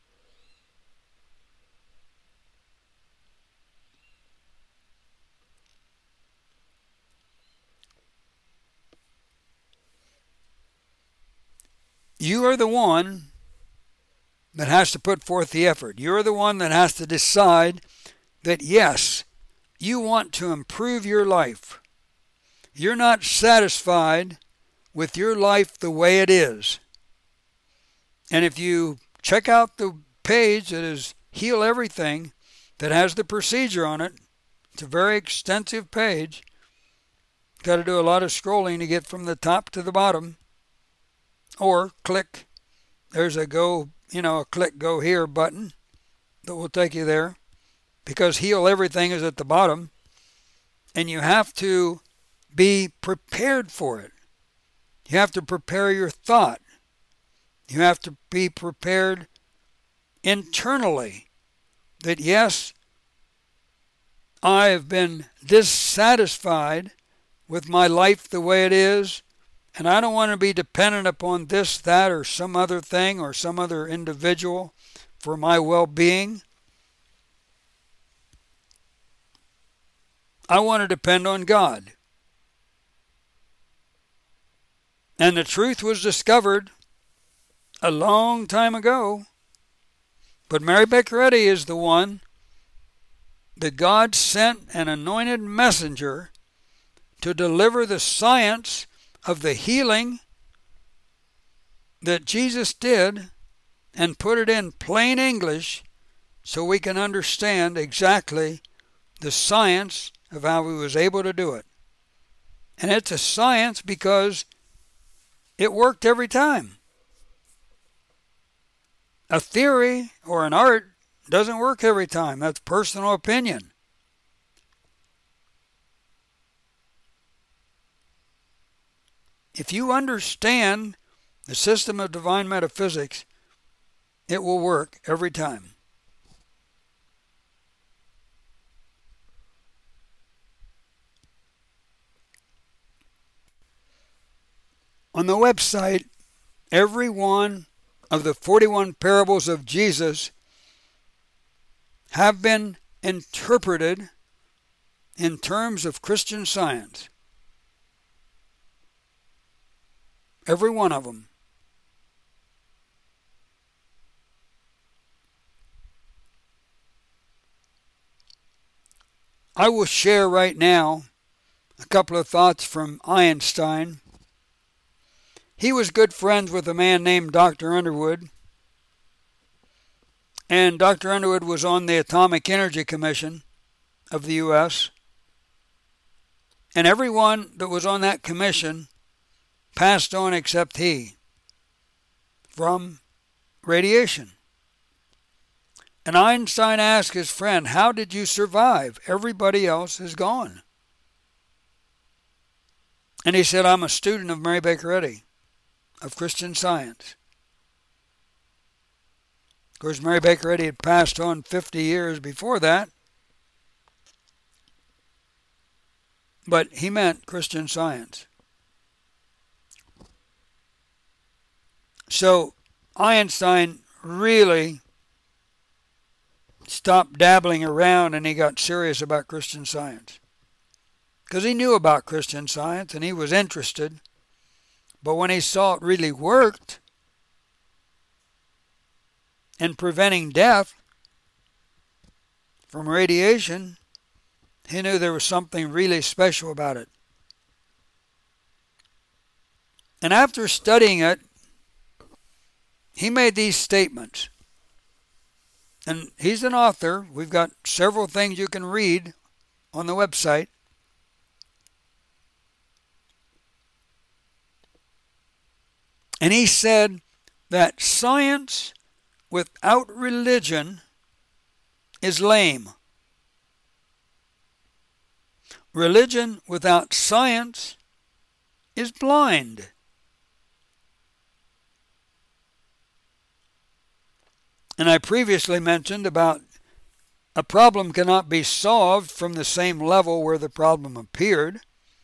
You are the one that has to put forth the effort. You're the one that has to decide that, yes, you want to improve your life. You're not satisfied with your life the way it is. And if you check out the page that is Heal Everything, that has the procedure on it, it's a very extensive page. Got to do a lot of scrolling to get from the top to the bottom. Or click, there's a go, you know, a click go here button that will take you there, because Heal Everything is at the bottom, and you have to be prepared for it. You have to prepare your thought. You have to be prepared internally that, yes, I have been dissatisfied with my life the way it is, and I don't want to be dependent upon this, that, or some other thing or some other individual for my well-being. I want to depend on God. And the truth was discovered a long time ago. But Mary Baker Eddy is the one that God sent an anointed messenger to deliver the science of the healing that Jesus did and put it in plain English so we can understand exactly the science of how he was able to do it. And it's a science because it worked every time. A theory or an art doesn't work every time. That's personal opinion. If you understand the system of divine metaphysics, it will work every time. On the website, every one of the forty-one parables of Jesus have been interpreted in terms of Christian Science. Every one of them. I will share right now a couple of thoughts from Einstein. He was good friends with a man named Doctor Underwood. And Doctor Underwood was on the Atomic Energy Commission of the U S And everyone that was on that commission passed on except he from radiation. And Einstein asked his friend, "How did you survive? Everybody else is gone." And he said, "I'm a student of Mary Baker Eddy, of Christian Science." Of course, Mary Baker Eddy had passed on fifty years before that. But he meant Christian Science. So Einstein really stopped dabbling around and he got serious about Christian Science. Because he knew about Christian Science and he was interested. But when he saw it really worked in preventing death from radiation, he knew there was something really special about it. And after studying it, he made these statements. And he's an author. We've got several things you can read on the website. And he said that science without religion is lame. Religion without science is blind. And I previously mentioned about a problem cannot be solved from the same level where the problem appeared.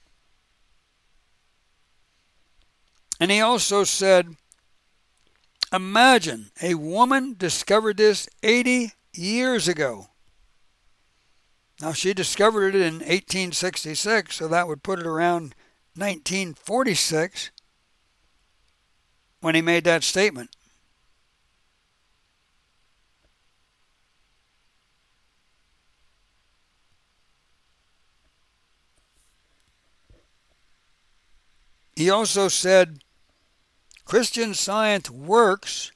And he also said, imagine a woman discovered this eighty years ago. Now, she discovered it in eighteen sixty-six, so that would put it around nineteen forty-six when he made that statement. He also said, Christian Science works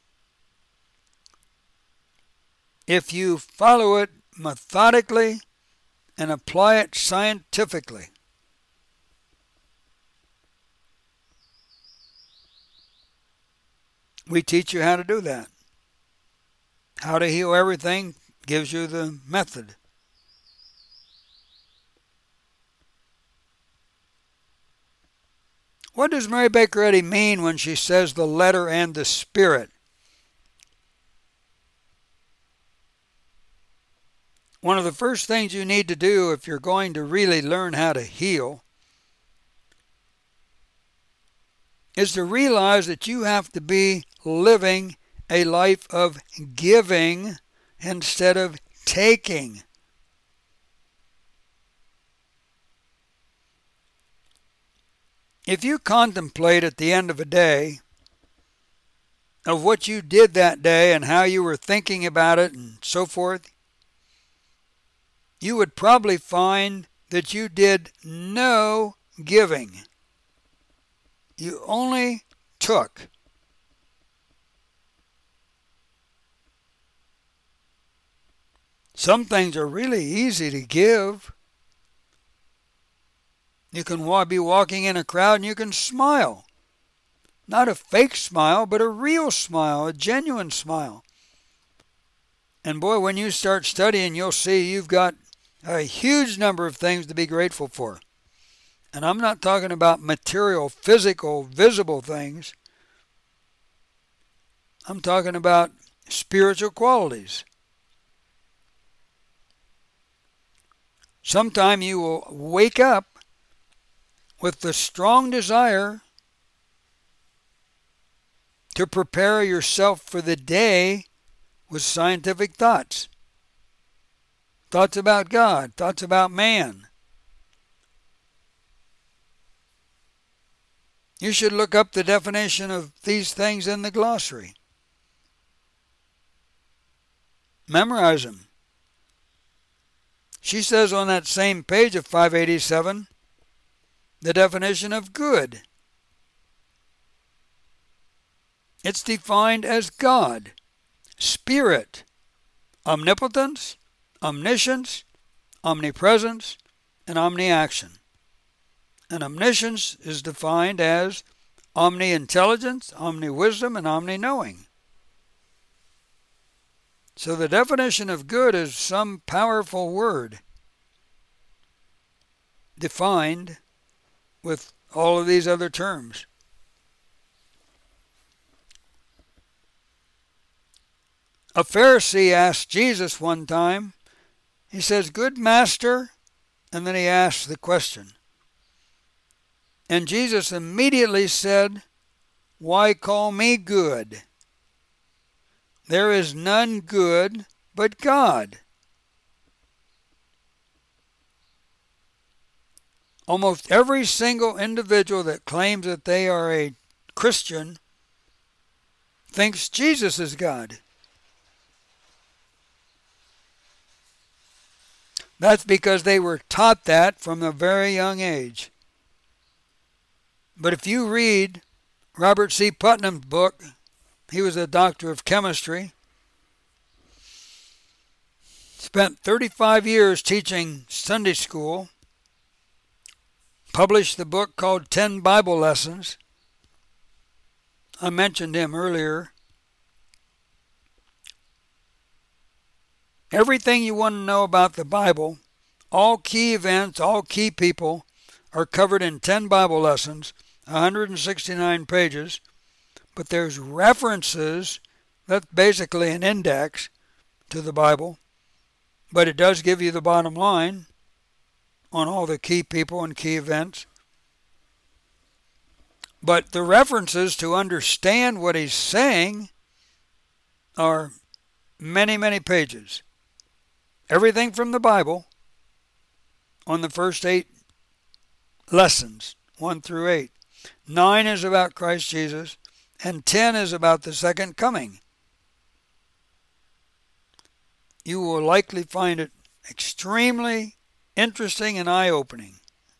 if you follow it methodically and apply it scientifically. We teach you how to do that. How to Heal Everything gives you the method. What does Mary Baker Eddy mean when she says the letter and the spirit? One of the first things you need to do if you're going to really learn how to heal is to realize that you have to be living a life of giving instead of taking. If you contemplate at the end of a day of what you did that day and how you were thinking about it and so forth, you would probably find that you did no giving. You only took. Some things are really easy to give. You can be walking in a crowd and you can smile. Not a fake smile, but a real smile, a genuine smile. And boy, when you start studying, you'll see you've got a huge number of things to be grateful for. And I'm not talking about material, physical, visible things. I'm talking about spiritual qualities. Sometime you will wake up with the strong desire to prepare yourself for the day with scientific thoughts. Thoughts about God, thoughts about man. You should look up the definition of these things in the glossary. Memorize them. She says on that same page of five eighty-seven, the definition of good. It's defined as God, Spirit, omnipotence, omniscience, omnipresence, and omniaction. And omniscience is defined as omni-intelligence, omni-wisdom, and omni-knowing. So the definition of good is some powerful word defined with all of these other terms. A Pharisee asked Jesus one time, he says, "Good master," and then he asks the question. And Jesus immediately said, "Why call me good? There is none good but God." Almost every single individual that claims that they are a Christian thinks Jesus is God. That's because they were taught that from a very young age. But if you read Robert C. Putnam's book, he was a doctor of chemistry, spent thirty-five years teaching Sunday school, published the book called Ten Bible Lessons. I mentioned him earlier. Everything you want to know about the Bible, all key events, all key people, are covered in ten Bible lessons, one hundred sixty-nine pages, but there's references. That's basically an index to the Bible, but it does give you the bottom line on all the key people and key events. But the references to understand what he's saying are many, many pages. Everything from the Bible on the first eight lessons, one through eight. Nine is about Christ Jesus, and ten is about the second coming. You will likely find it extremely interesting and eye-opening.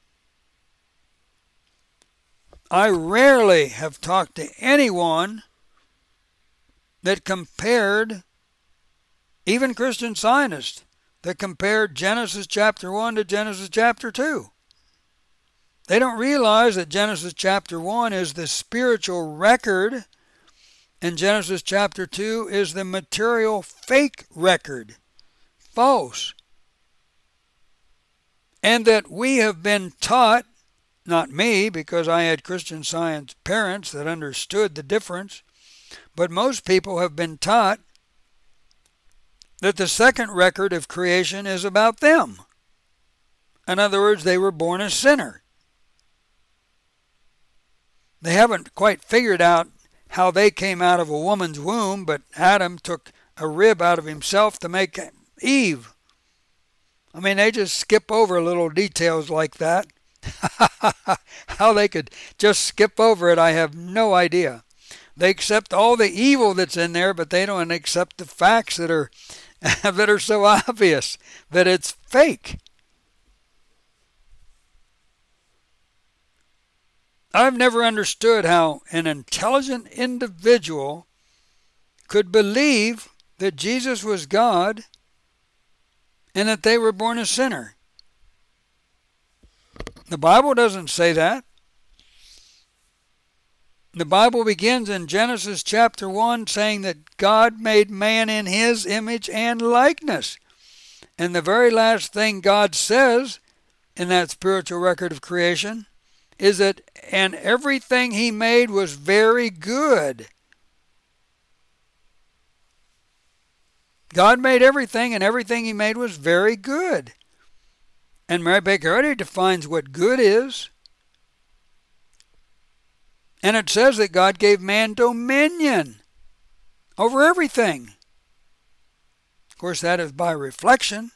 I rarely have talked to anyone that compared, even Christian Scientists, that compared Genesis chapter one to Genesis chapter two. They don't realize that Genesis chapter one is the spiritual record and Genesis chapter two is the material fake record, false. And that we have been taught, not me, because I had Christian Science parents that understood the difference, but most people have been taught that the second record of creation is about them. In other words, they were born a sinner. They haven't quite figured out how they came out of a woman's womb, but Adam took a rib out of himself to make Eve. I mean, they just skip over little details like that. How they could just skip over it, I have no idea. They accept all the evil that's in there, but they don't accept the facts that are that are so obvious that it's fake. I've never understood how an intelligent individual could believe that Jesus was God and that they were born a sinner. The Bible doesn't say that. The Bible begins in Genesis chapter one saying that God made man in his image and likeness. And the very last thing God says in that spiritual record of creation is that, and everything he made was very good. God made everything, and everything he made was very good. And Mary Baker Eddy defines what good is. And it says that God gave man dominion over everything. Of course, that is by reflection.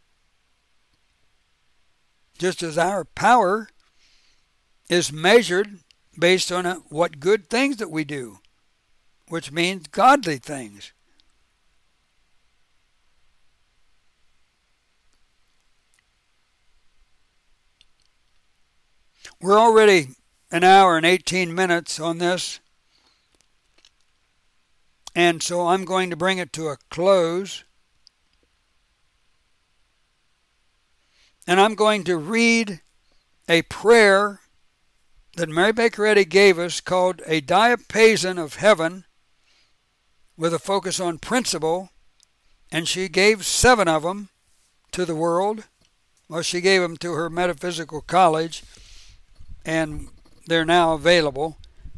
Just as our power is measured based on what good things that we do, which means godly things. We're already an hour and eighteen minutes on this, and so I'm going to bring it to a close. And I'm going to read a prayer that Mary Baker Eddy gave us called A Diapason of Heaven, with a focus on principle, and she gave seven of them to the world. Well, she gave them to her metaphysical college, and they're now available.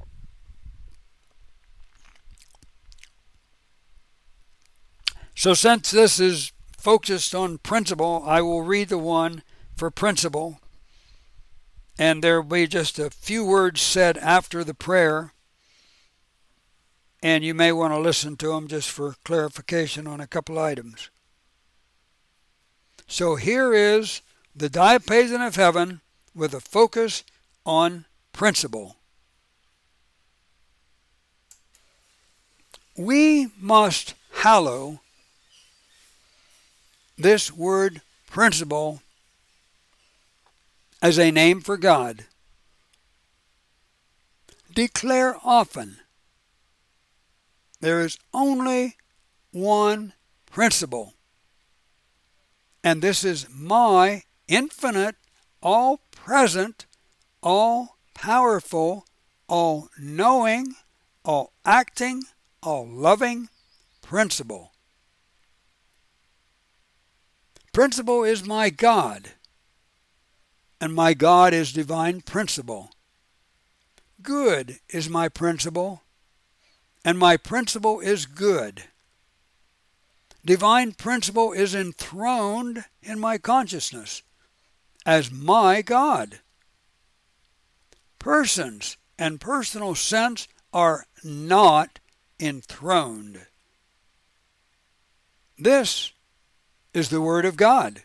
So since this is focused on principle, I will read the one for principle. And there will be just a few words said after the prayer. And you may want to listen to them just for clarification on a couple items. So here is the Diapason of Heaven with a focus on principle. We must hallow this word principle as a name for God. Declare often, there is only one principle, and this is my infinite, all-present, all-powerful, all-knowing, all-acting, all-loving principle. Principle is my God, and my God is divine principle. good is my principle, and my principle is good. Divine principle is enthroned in my consciousness as my God. Persons and personal sense are not enthroned. This is the Word of God.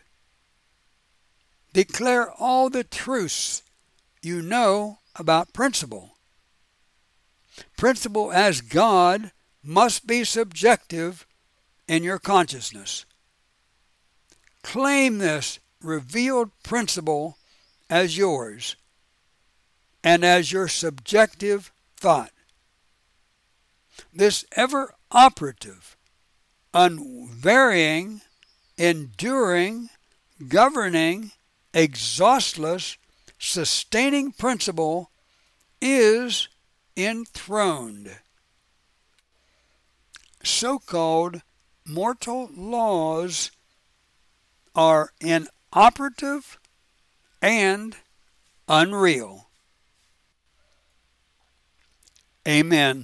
Declare all the truths you know about principle. Principle as God must be subjective in your consciousness. Claim this revealed principle as yours and as your subjective thought. This ever-operative, unvarying, enduring, governing, exhaustless, sustaining principle is enthroned. So-called mortal laws are inoperative and unreal. Amen.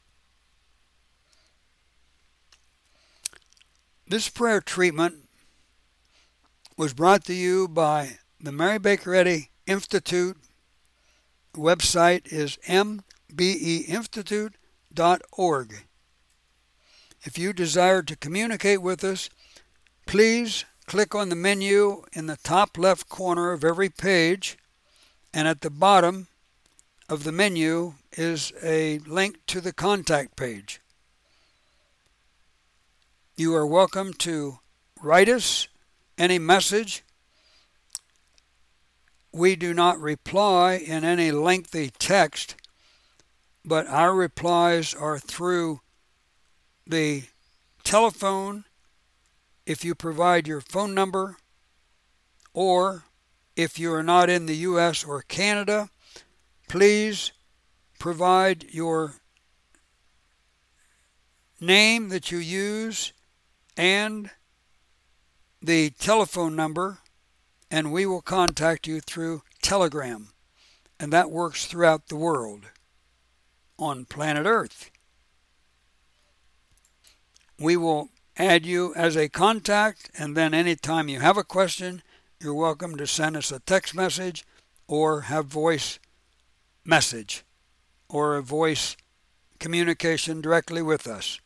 This prayer treatment was brought to you by the Mary Baker Eddy Institute. The website is m b e institute dot org. If you desire to communicate with us, please click on the menu in the top left corner of every page, and at the bottom of the menu is a link to the contact page. You are welcome to write us any message. We do not reply in any lengthy text, but our replies are through the telephone if you provide your phone number, or if you are not in the U S or Canada, please provide your name that you use and the telephone number, and we will contact you through Telegram. And that works throughout the world on planet Earth. We will add you as a contact, and then anytime you have a question, you're welcome to send us a text message or have voice message or a voice communication directly with us.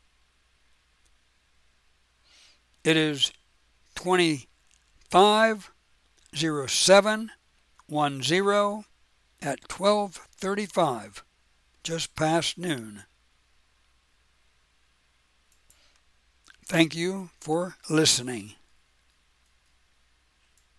It is twenty-five oh seven ten at twelve thirty-five, just past noon. Thank you for listening.